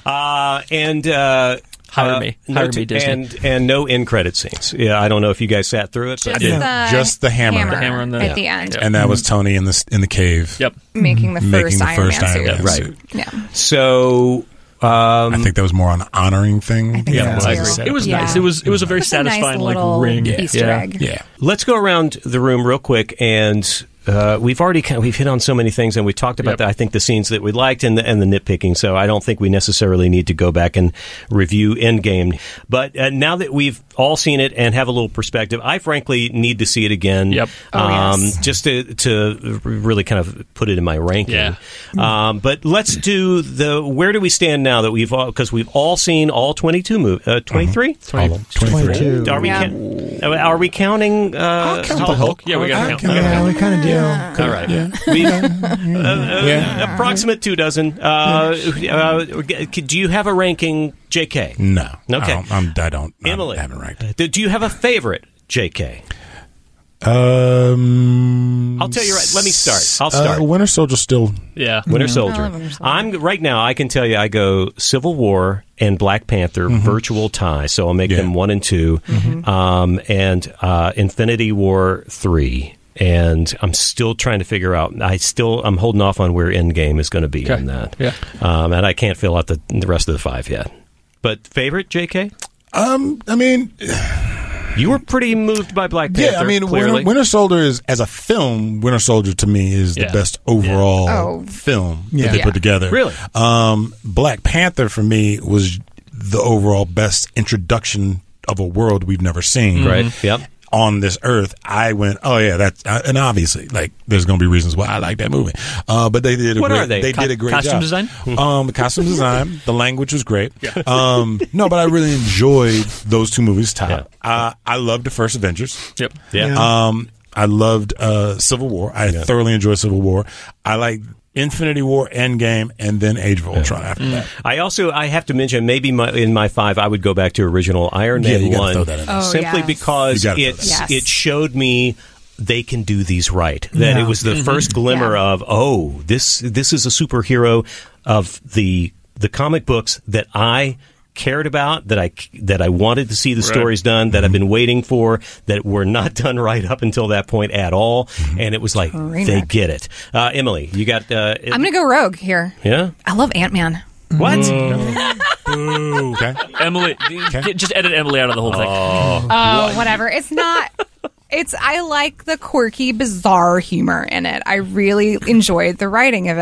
uh, and uh, Hire uh, me. no Hire t- me, Disney. And and no end credit scenes. Yeah, I don't know if you guys sat through it, but Just, did. the, Just the hammer. The hammer on the- at yeah. the end, And that was Tony in the in the cave. Yep. making the Making first the Iron first Man Iron suit. Man Right. suit. Yeah, so. Um, I think that was more on an honoring thing. think Yeah, so, I too. agree. It was Yeah. nice. It was it was a very It's a nice satisfying little like ring. Easter yeah. egg. Yeah. Let's go around the room real quick, and uh, we've already kind of, we've hit on so many things, and we talked about Yep. the, I think the scenes that we liked and the, and the nitpicking. So I don't think we necessarily need to go back and review Endgame. But uh, now that we've all seen it and have a little perspective, I frankly need to see it again. Yep. Oh, um, yes. just to to really kind of put it in my ranking. Yeah. Um, but let's do the where do we stand now that we've all because we've all seen all twenty-two movies, uh, twenty-three. All of them. twenty-three. twenty-two. Are we Yeah. ca- are we counting? Uh, I'll count the Hulk. Yeah, we gotta I'll count. count Yeah, the we kind of do. All right. We've, uh, uh, Yeah. approximate two dozen. Uh, uh, do you have a ranking, J K? No. Okay. I don't. I'm, I don't Emily, I haven't ranked. do do you have a favorite, J K? Um, I'll tell you right. Let me start. I'll uh, start. Winter Soldier still. Yeah. Winter Soldier. I love Winter Soldier. I'm right now. I can tell you, I go Civil War and Black Panther virtual tie. So I'll make Yeah. them one and 2 um, and uh, Infinity War three. And I'm still trying to figure out. I still I'm holding off on where Endgame is going to be Okay. on that. Yeah. Um, and I can't fill out the, the rest of the five yet. But favorite, J K? Um, I mean, You were pretty moved by Black Panther. yeah, I mean, clearly. Winter, Winter Soldier is as a film. Winter Soldier to me is Yeah. the best overall Yeah. Oh. film Yeah. that they Yeah. put together. Really? Um, Black Panther for me was the overall best introduction of a world we've never seen. Right. Yep. On this earth, I went, oh yeah, that's uh, and obviously, like, there's going to be reasons why I like that movie. Uh, but they did a What great, are they? did a great Costume job. design? Um, the costume design, the language was great. Um, no, but I really enjoyed those two movies. Top. Yeah. Uh, I loved the first Avengers. Yep. Yeah. Um, I loved uh, Civil War. I thoroughly enjoyed Civil War. I like Infinity War, Endgame, and then Age of Ultron after that. I also I have to mention maybe my, in my five I would go back to original Iron Yeah, Man you gotta one throw that in there. Oh, simply yes. because You gotta throw it's that in. it showed me they can do these right. That Yeah. it was the first glimmer Yeah. of oh this this is a superhero of the the comic books that I cared about, that I that I wanted to see the stories done, that I've been waiting for, that were not done right up until that point at all, and it was like Train they wreck. get it. Uh, Emily, you got uh, I'm gonna go rogue here. yeah. I love Ant Man. What? Ooh, okay. Emily, get, just edit Emily out of the whole thing. Oh, whatever. It's not. It's. I like the quirky, bizarre humor in it. I really enjoyed the writing of it.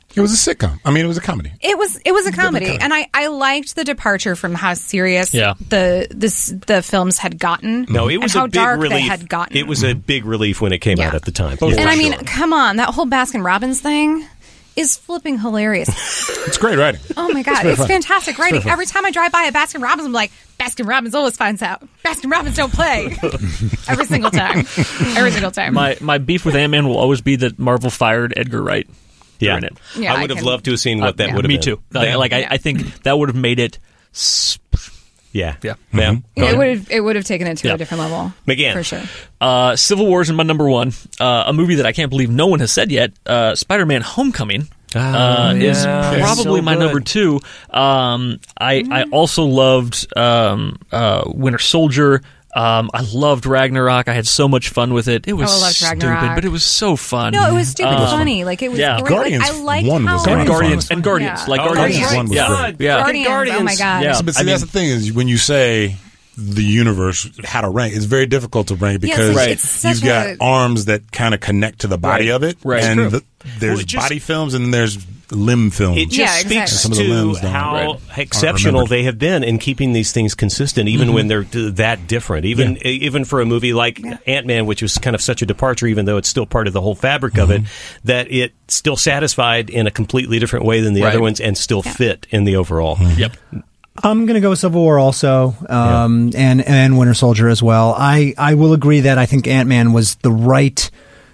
It was a sitcom. I mean, it was a comedy. It was it was a comedy, comedy. and I, I liked the departure from how serious Yeah. the this the films had gotten. No, it was and how a big dark relief. they had gotten. It was a big relief when it came Yeah. out at the time. and For I mean, sure. come on, that whole Baskin Robbins thing is flipping hilarious. It's great writing. Oh my god, very it's fun. fantastic writing. Every time I drive by a Baskin Robbins, I'm like, Baskin Robbins always finds out. Baskin Robbins don't play. Every single time. Every single time. My my beef with Ant-Man will always be that Marvel fired Edgar Wright. yeah, during it. Yeah, I would I have can- loved to have seen what that Uh, would have me been. too. Like, Yeah. like I, Yeah. I think that would have made it. s- yeah, Yeah. yeah. Yeah, it would have it would have taken it to Yeah. a different level. McGann. For sure. Uh, Civil War is my number one. Uh, a movie that I can't believe no one has said yet. Uh, Spider-Man: Homecoming. Uh, is yeah. probably So my good. number two. Um, I I also loved um, uh, Winter Soldier. Um, I loved Ragnarok. I had so much fun with it. It was Oh, I loved stupid, Ragnarok. but it was so fun. No, it was stupid Uh, funny. Like it was yeah. great. Guardians like, I liked one how was and Guardians Guardians fun. and Guardians, Yeah. like Oh, Guardians. Guardians one was yeah. great. Yeah. Guardians, Guardians. oh my god. Yeah. But see, I that's mean- the thing is when you say the universe, how to rank, it's very difficult to rank Yeah, it's because like- it's such you've got a- arms that kind of connect to the body Right. of it, Right. and True. the, there's Well, it just- body films and there's limb films. It just Yeah, speaks exactly. Some of the to limbs don't- how Right. exceptional Aren't remembered. they have been in keeping these things consistent, even when they're d- that different. Even even for a movie like Ant-Man, which was kind of such a departure, even though it's still part of the whole fabric of it, that it still satisfied in a completely different way than the Right. other ones and still fit in the overall. Yep. I'm going to go with Civil War also, um, and and Winter Soldier as well. I, I will agree that I think Ant-Man was the right.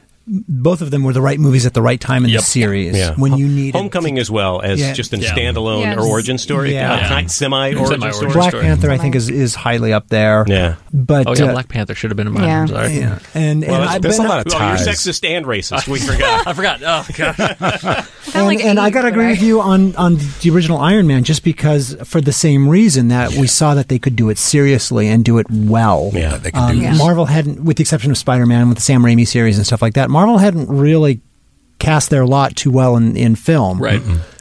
Both of them were the right movies at the right time in Yep. the series. Yeah. When you needed Homecoming as well as Yeah. just a Yeah. standalone Yeah. or origin story, Yeah. uh, kind semi-origin Semi-origin story. Black story. Panther, I think, is, is highly up there. Yeah. But Oh yeah, uh, Black Panther should have been in mine. Yeah. I'm sorry. yeah. and, Well, and that's- I, There's but a lot of Well, you're ties. sexist and racist. We forgot. I forgot. Oh god. Kinda and, like and I eight, got to agree but with you on, on the original Iron Man, just because for the same reason that we saw that they could do it seriously and do it well. Yeah. They could Um, do Yeah. this. Marvel hadn't, with the exception of Spider-Man, with the Sam Raimi series and stuff like that, Marvel hadn't really cast their lot too well in, in film. Right.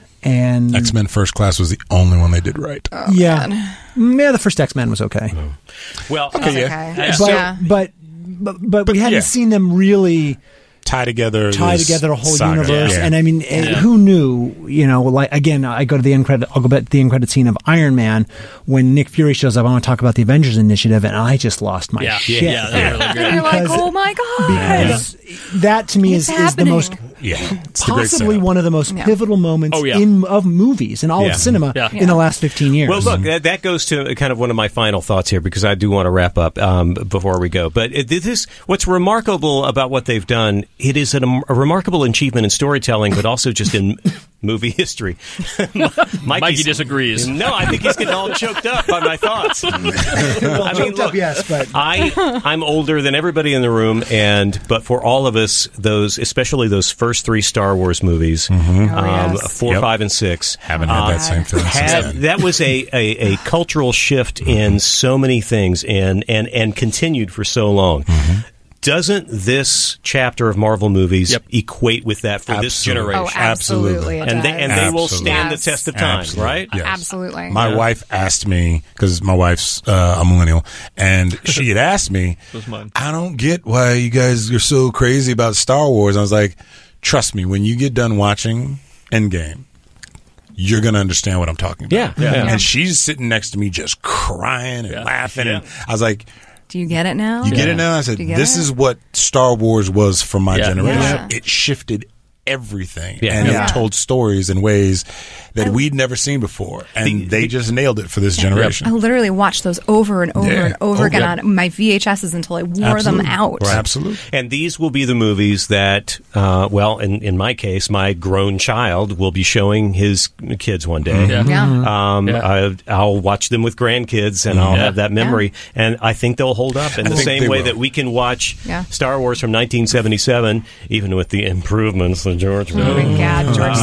And X-Men First Class was the only one they did right. yeah, Mm, yeah, the first X-Men was okay, Well, That's uh, okay. Yeah. but, Yeah. but but but we hadn't yeah. seen them really Tie together, tie this together a whole saga. universe. Yeah. And I mean, eh, who knew? You know, like again, I go to the end credit. I'll go back to the end credit scene of Iron Man when Nick Fury shows up. I want to talk about the Avengers Initiative, and I just lost my Yeah. shit. Yeah. They were really And good. you're like, Because- oh my god. Because that to me What's is, is the happening? most Yeah, it's the great possibly setup. one of the most Yeah. pivotal moments Oh, yeah. in of movies and all Yeah. of cinema Yeah. in the last fifteen years. Well, look, that, that goes to kind of one of my final thoughts here because I do want to wrap up um, before we go. But it, this, what's remarkable about what they've done, it is an, a remarkable achievement in storytelling, but also just in movie history. Mikey's- Mikey disagrees. No, I think he's getting all choked up by my thoughts. I mean, choked up, look, yes, but- I I'm older than everybody in the room, and but for all of us, those especially those first three Star Wars movies, um, yes. four, Yep. five, and six, Haven't had that same feeling since had, then. that was a, a, a cultural shift in so many things and, and, and continued for so long. Doesn't this chapter of Marvel movies Yep. equate with that for this Absolutely. generation? Oh, absolutely. it and they, does. and they will Absolutely. stand Yes. the test of time, Absolutely. right? Yes. Absolutely. My Yeah. wife asked me because my wife's uh, a millennial, and she had asked me, was mine. "I don't get why you guys are so crazy about Star Wars." I was like, "Trust me, when you get done watching Endgame, you're gonna understand what I'm talking about." Yeah. Yeah. And she's sitting next to me, just crying and Yeah. laughing, and Yeah. I was like, Do you get it now? "You get it now?" I said, Do you get "This it? is what Star Wars was for my Yeah. generation. Yeah. It shifted everything, Yeah. and Yeah. it told stories in ways that we'd never seen before, and The- they the- just nailed it for this generation." I literally watched those over and over Yeah. and over Oh, again yeah. on my V H Ses until I wore Absolutely. them out. Right. Absolutely. And these will be the movies that, uh, well, in, in my case, my grown child will be showing his kids one day. Yeah. Yeah. Um, Yeah. I, I'll watch them with grandkids, and I'll Yeah. have that memory. And I think they'll hold up in I the think same they way will. that we can watch Yeah. Star Wars from nineteen seventy-seven, even with the improvements that George Oh made. my God, George,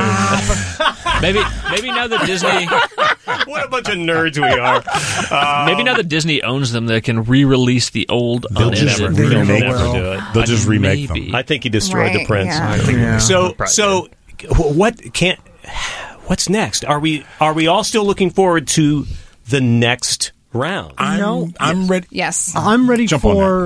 stop. Maybe maybe now that Disney What a bunch of nerds we are. Uh, maybe now that Disney owns them, they can re-release the old They'll unedited. just They they'll never never will. do it. They'll just I mean, remake maybe. them. I think he destroyed Right, the prince. yeah. I think Yeah. So, Probably so what can't? What's next? Are we are we all still looking forward to the next round? I'm, No. I'm ready. Yes. I'm ready Jump on for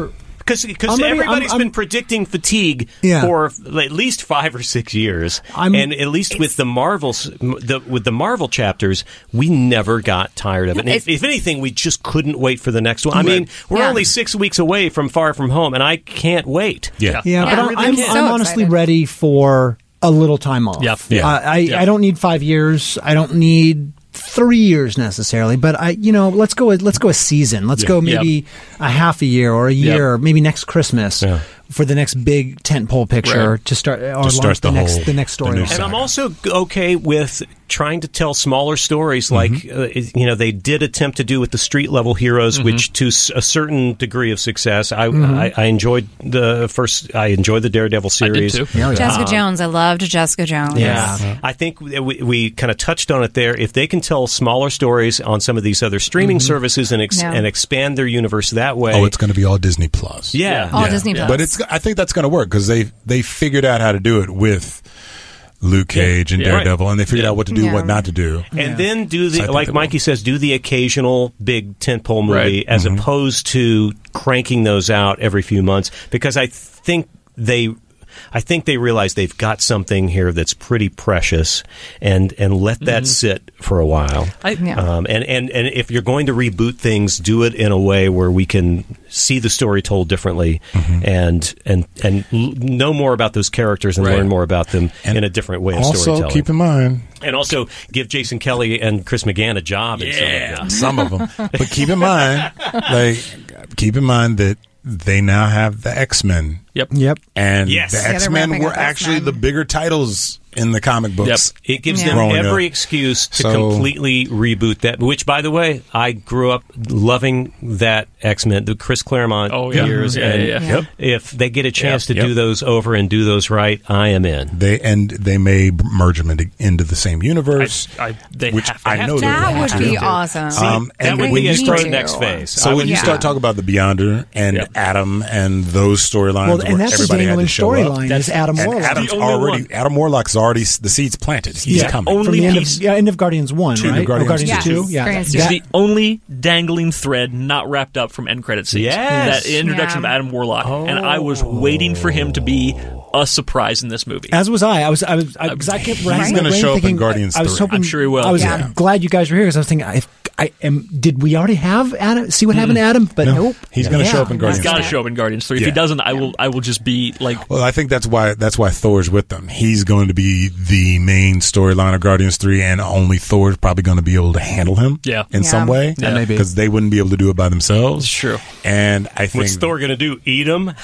because because I'm ready- everybody's I'm- been I'm- predicting fatigue Yeah. for at least five or six years, I'm- and at least with the Marvels, the, with the Marvel chapters, we never got tired of it. And if, if anything, we just couldn't wait for the next one. I mean, we're Yeah. only six weeks away from Far From Home, and I can't wait. Yeah. Yeah, but Yeah, I'm, I'm I'm, so I'm honestly excited. ready for a little time off. Yep. Yeah. Uh, I, Yep. I don't need five years. I don't need three years necessarily, but I, you know, let's go. Let's go a season. Let's go maybe a half a year or a year, Yep. or maybe next Christmas Yeah. for the next big tentpole picture Right. to start or To launch start the, the next whole- the next the new story. And saga. I'm also okay with trying to tell smaller stories, like uh, you know they did attempt to do with the street level heroes, which to s- a certain degree of success. I, I I enjoyed the first. I enjoyed the Daredevil I did series. too. Jessica Jones. I loved Jessica Jones. Yeah, I think we, we kind of touched on it there. If they can tell smaller stories on some of these other streaming services and ex- Yeah. and expand their universe that way, Oh, it's going to be all Disney Plus. yeah, All Yeah. Disney Plus. But it's. I think that's going to work because they they figured out how to do it with Luke Cage and Yeah. Daredevil, and they figured out what to do, Yeah. what not to do. And then do So I the think like they Mikey will. says, do the occasional big tentpole movie Right. as Mm-hmm. opposed to cranking those out every few months. Because I think they, I think they realize they've got something here that's pretty precious, and and let that sit for a while. I, Yeah. Um, and, and, and if you're going to reboot things, do it in a way where we can see the story told differently and and and l- know more about those characters and Right. learn more about them And in a different way of Also, storytelling. keep in mind and also give Jason Kelly and Chris McGann a job in some of them. some of them, but keep in mind, like, keep in mind that they now have the X-Men. Yep. Yep. And Yes. the Yeah, they're X-Men ramping were up actually X-Men. the bigger titles in the comic books. It gives Yeah. them Growing every up. excuse to So- completely reboot that. Which, by the way, I grew up loving that X-Men, the Chris Claremont Oh, yeah. years. Yeah, and yeah, yeah. Yep. If they get a chance Yep. to do Yep. those over and do those right, I am in. They and they may merge them into, into the same universe, I, I, they which have to I have know to. they that will would have be to. awesome. Um, that and would when be you a start great next phase. So I when would- you Yeah. start talking about the Beyonder and Yep. Adam and those storylines, Well, where and that's the everybody had dangling to show up, storyline is Adam and Warlock. Adam's The only already one. Adam Warlock's already the seeds planted. He's Yeah. coming. Only From the end piece- of, yeah, end of Guardians one, Two, right? Guardians oh, Guardians two. two. Yeah, Guardians It's that- the only dangling thread not wrapped up from end credit scenes. Yes. That introduction Yeah. of Adam Warlock, and I was waiting for him to be a surprise in this movie. As was I. I was. I was. I, 'cause I kept He's racking gonna my brain show up in thinking, Guardians I was three. hoping. I'm sure he will. I was Yeah. glad you guys were here because I was thinking, if I am, did we already have Adam? See what happened to Adam? But No. nope. He's gonna show up in He's Guardians got to Yeah. show up in Guardians three. If he Yeah. doesn't, I will. I will just be like, Well, I think that's why that's why Thor's with them. He's going to be the main storyline of Guardians three, and only Thor's probably going to be able to handle him. Yeah. in Yeah. some way. Yeah. Maybe. because they wouldn't be able to do it by themselves. It's true. And I think What's Thor going to do? Eat him?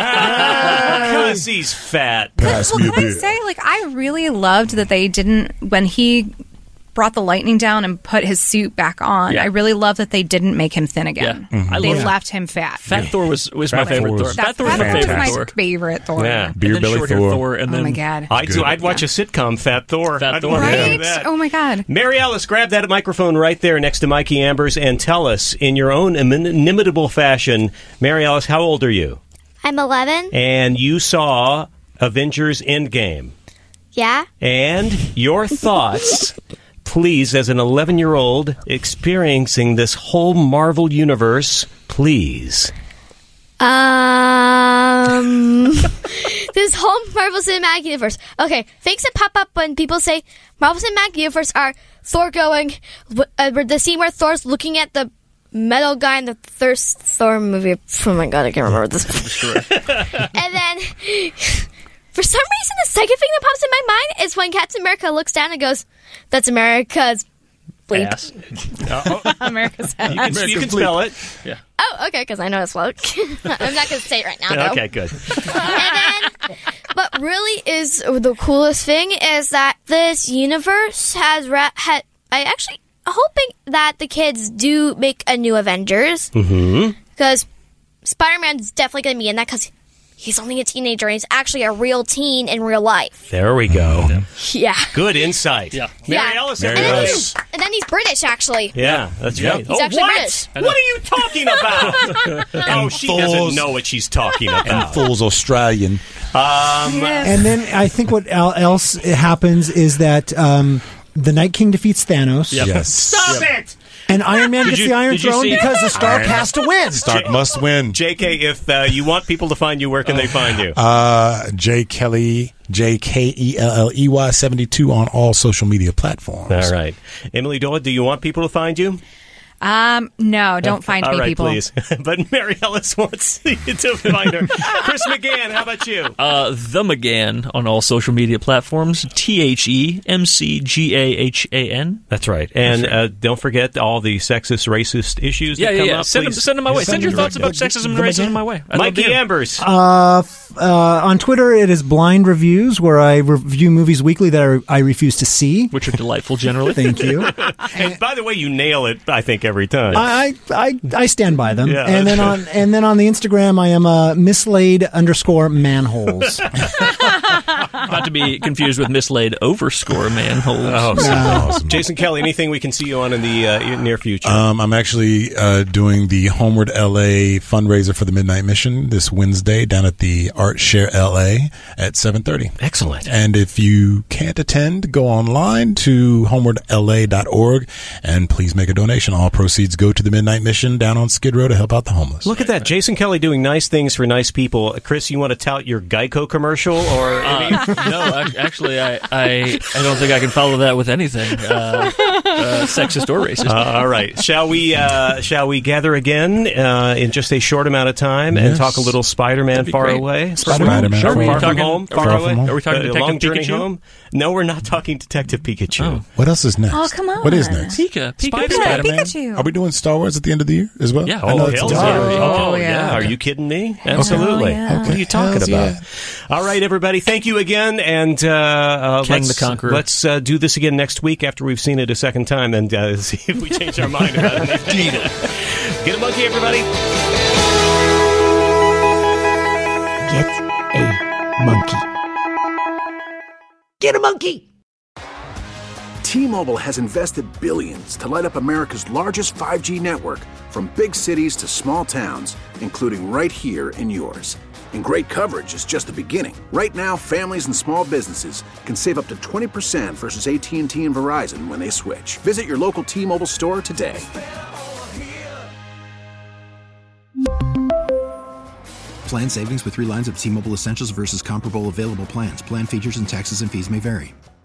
Because he's fat. Pass Well, me a can I bit. say, like, I really loved that they didn't, when he brought the lightning down and put his suit back on, Yeah. I really love that they didn't make him thin again. Yeah. Mhm. I They love- left him fat. Fat Thor was was my Fat favorite Thor Thor. was- Fat Thor was Fat my Thor was favorite my Thor. favorite Thor. Yeah. Beer and then belly short hair Thor. Thor, and Oh then my god. I'd, do, Good. I'd watch a sitcom, Fat Thor. Fat I'd Thor. want to Right? do that. Oh my god. Mary Alice, grab that microphone right there next to Mikey Ambers and tell us in your own inimitable fashion, Mary Alice, how old are you? I'm eleven. And you saw Avengers Endgame. Yeah. And your thoughts, please, as an eleven-year-old experiencing this whole Marvel universe, please. Um, this whole Marvel Cinematic Universe. Okay, things that pop up when people say Marvel Cinematic Universe are Thor going, uh, the scene where Thor's looking at the metal guy in the first Thor movie. Oh my god, I can't remember this. And then, for some reason, the second thing that pops in my mind is when Captain America looks down and goes, "That's America's bleep." ass. America's head. You can, you can spell it. Oh, okay, because I know it's well. I'm not going to say it right now, though. Okay, good. And then, what really is the coolest thing is that this universe has ra- had. I actually hoping that the kids do make a new Avengers because Spider-Man's definitely going to be in that because he's only a teenager and he's actually a real teen in real life. There we go. Yeah. Good insight. Yeah. Mary Yeah. Alice, Mary And then, everybody. he's, and then he's British, actually. Yeah, that's right. He's actually what? British. What are you talking about? oh, she doesn't Thor's- know what she's talking and about. Fool's Australian. And then I think what el- else happens is that um, the Night King defeats Thanos. Yep. Yes. Stop it! And Iron Man Did gets you- the Iron did you Throne see- because the Stark Iron- has to win. Stark must win. J K, if uh, you want people to find you, where can they find you? Uh, J Kelly, J K E L L E Y seventy-two on all social media platforms. All right. Emily Dodd, do you want people to find you? Um, no, don't find All me, right, people. please. But Mary Ellis wants you to find her. Chris McGann, how about you? Uh, the McGann on all social media platforms. T H E M C G A H A N. That's right. And uh, don't forget all the sexist, racist issues Yeah, that yeah, come yeah. up. Send them, please. send them my way. Send Send your them thoughts directly. about sexism and The racism McGann? my way. I love Mikey to hear 'em. Ambers. Uh, f- uh, on Twitter, it is Blind Reviews, where I review movies weekly that I, re- I refuse to see. Which are delightful generally. Thank you. and by the way, you nail it, I think, every time. I, I I stand by them. Yeah. And then on and then on the Instagram, I am uh, mislaid underscore manholes. Not to be confused with mislaid overscore manholes. Oh, so Awesome. Jason Kelly, anything we can see you on in the uh, near future? Um, I'm actually uh, doing the Homeward L A fundraiser for the Midnight Mission this Wednesday down at the Art Share L A at seven thirty. Excellent. And if you can't attend, go online to homeward L A dot org and please make a donation. All proceeds go to the Midnight Mission down on Skid Row to help out the homeless. Look at that. Jason Kelly doing nice things for nice people. Chris, you want to tout your Geico commercial? Or any- Uh, no, ac- actually, I, I I don't think I can follow that with anything uh, uh, sexist or racist. Uh, all right. Shall we uh, shall we gather again uh, in just a short amount of time and Yes. talk a little Spider-Man That'd be Far great. Away? Spider-Man Far, Far far Away. from Talking- home? are Far we- away? are we talking Uh, Detective long journey Pikachu? home? No, we're not talking Detective Pikachu. Oh. What else is next? Oh, come on. What is next? Pika, Pika, Spider-Man. Spider-Man? Pikachu. Are we doing Star Wars at the end of the year as well? Yeah. I know Oh, it's hell Star yeah. Wars. Oh, Oh, yeah. yeah. Are you kidding me? Absolutely. Oh, yeah. What are you talking Hells about? yeah. All right, everybody. Thank you again. And uh, uh, Kang let's, the Conqueror. let's uh, do this again next week after we've seen it a second time and uh, see if we change our mind about anything. Get a monkey, everybody. Get a monkey. Get a monkey. T-Mobile has invested billions to light up America's largest five G network, from big cities to small towns, including right here in yours. And great coverage is just the beginning. Right now, families and small businesses can save up to twenty percent versus A T and T and Verizon when they switch. Visit your local T-Mobile store today. Plan savings with three lines of T-Mobile Essentials versus comparable available plans. Plan features and taxes and fees may vary.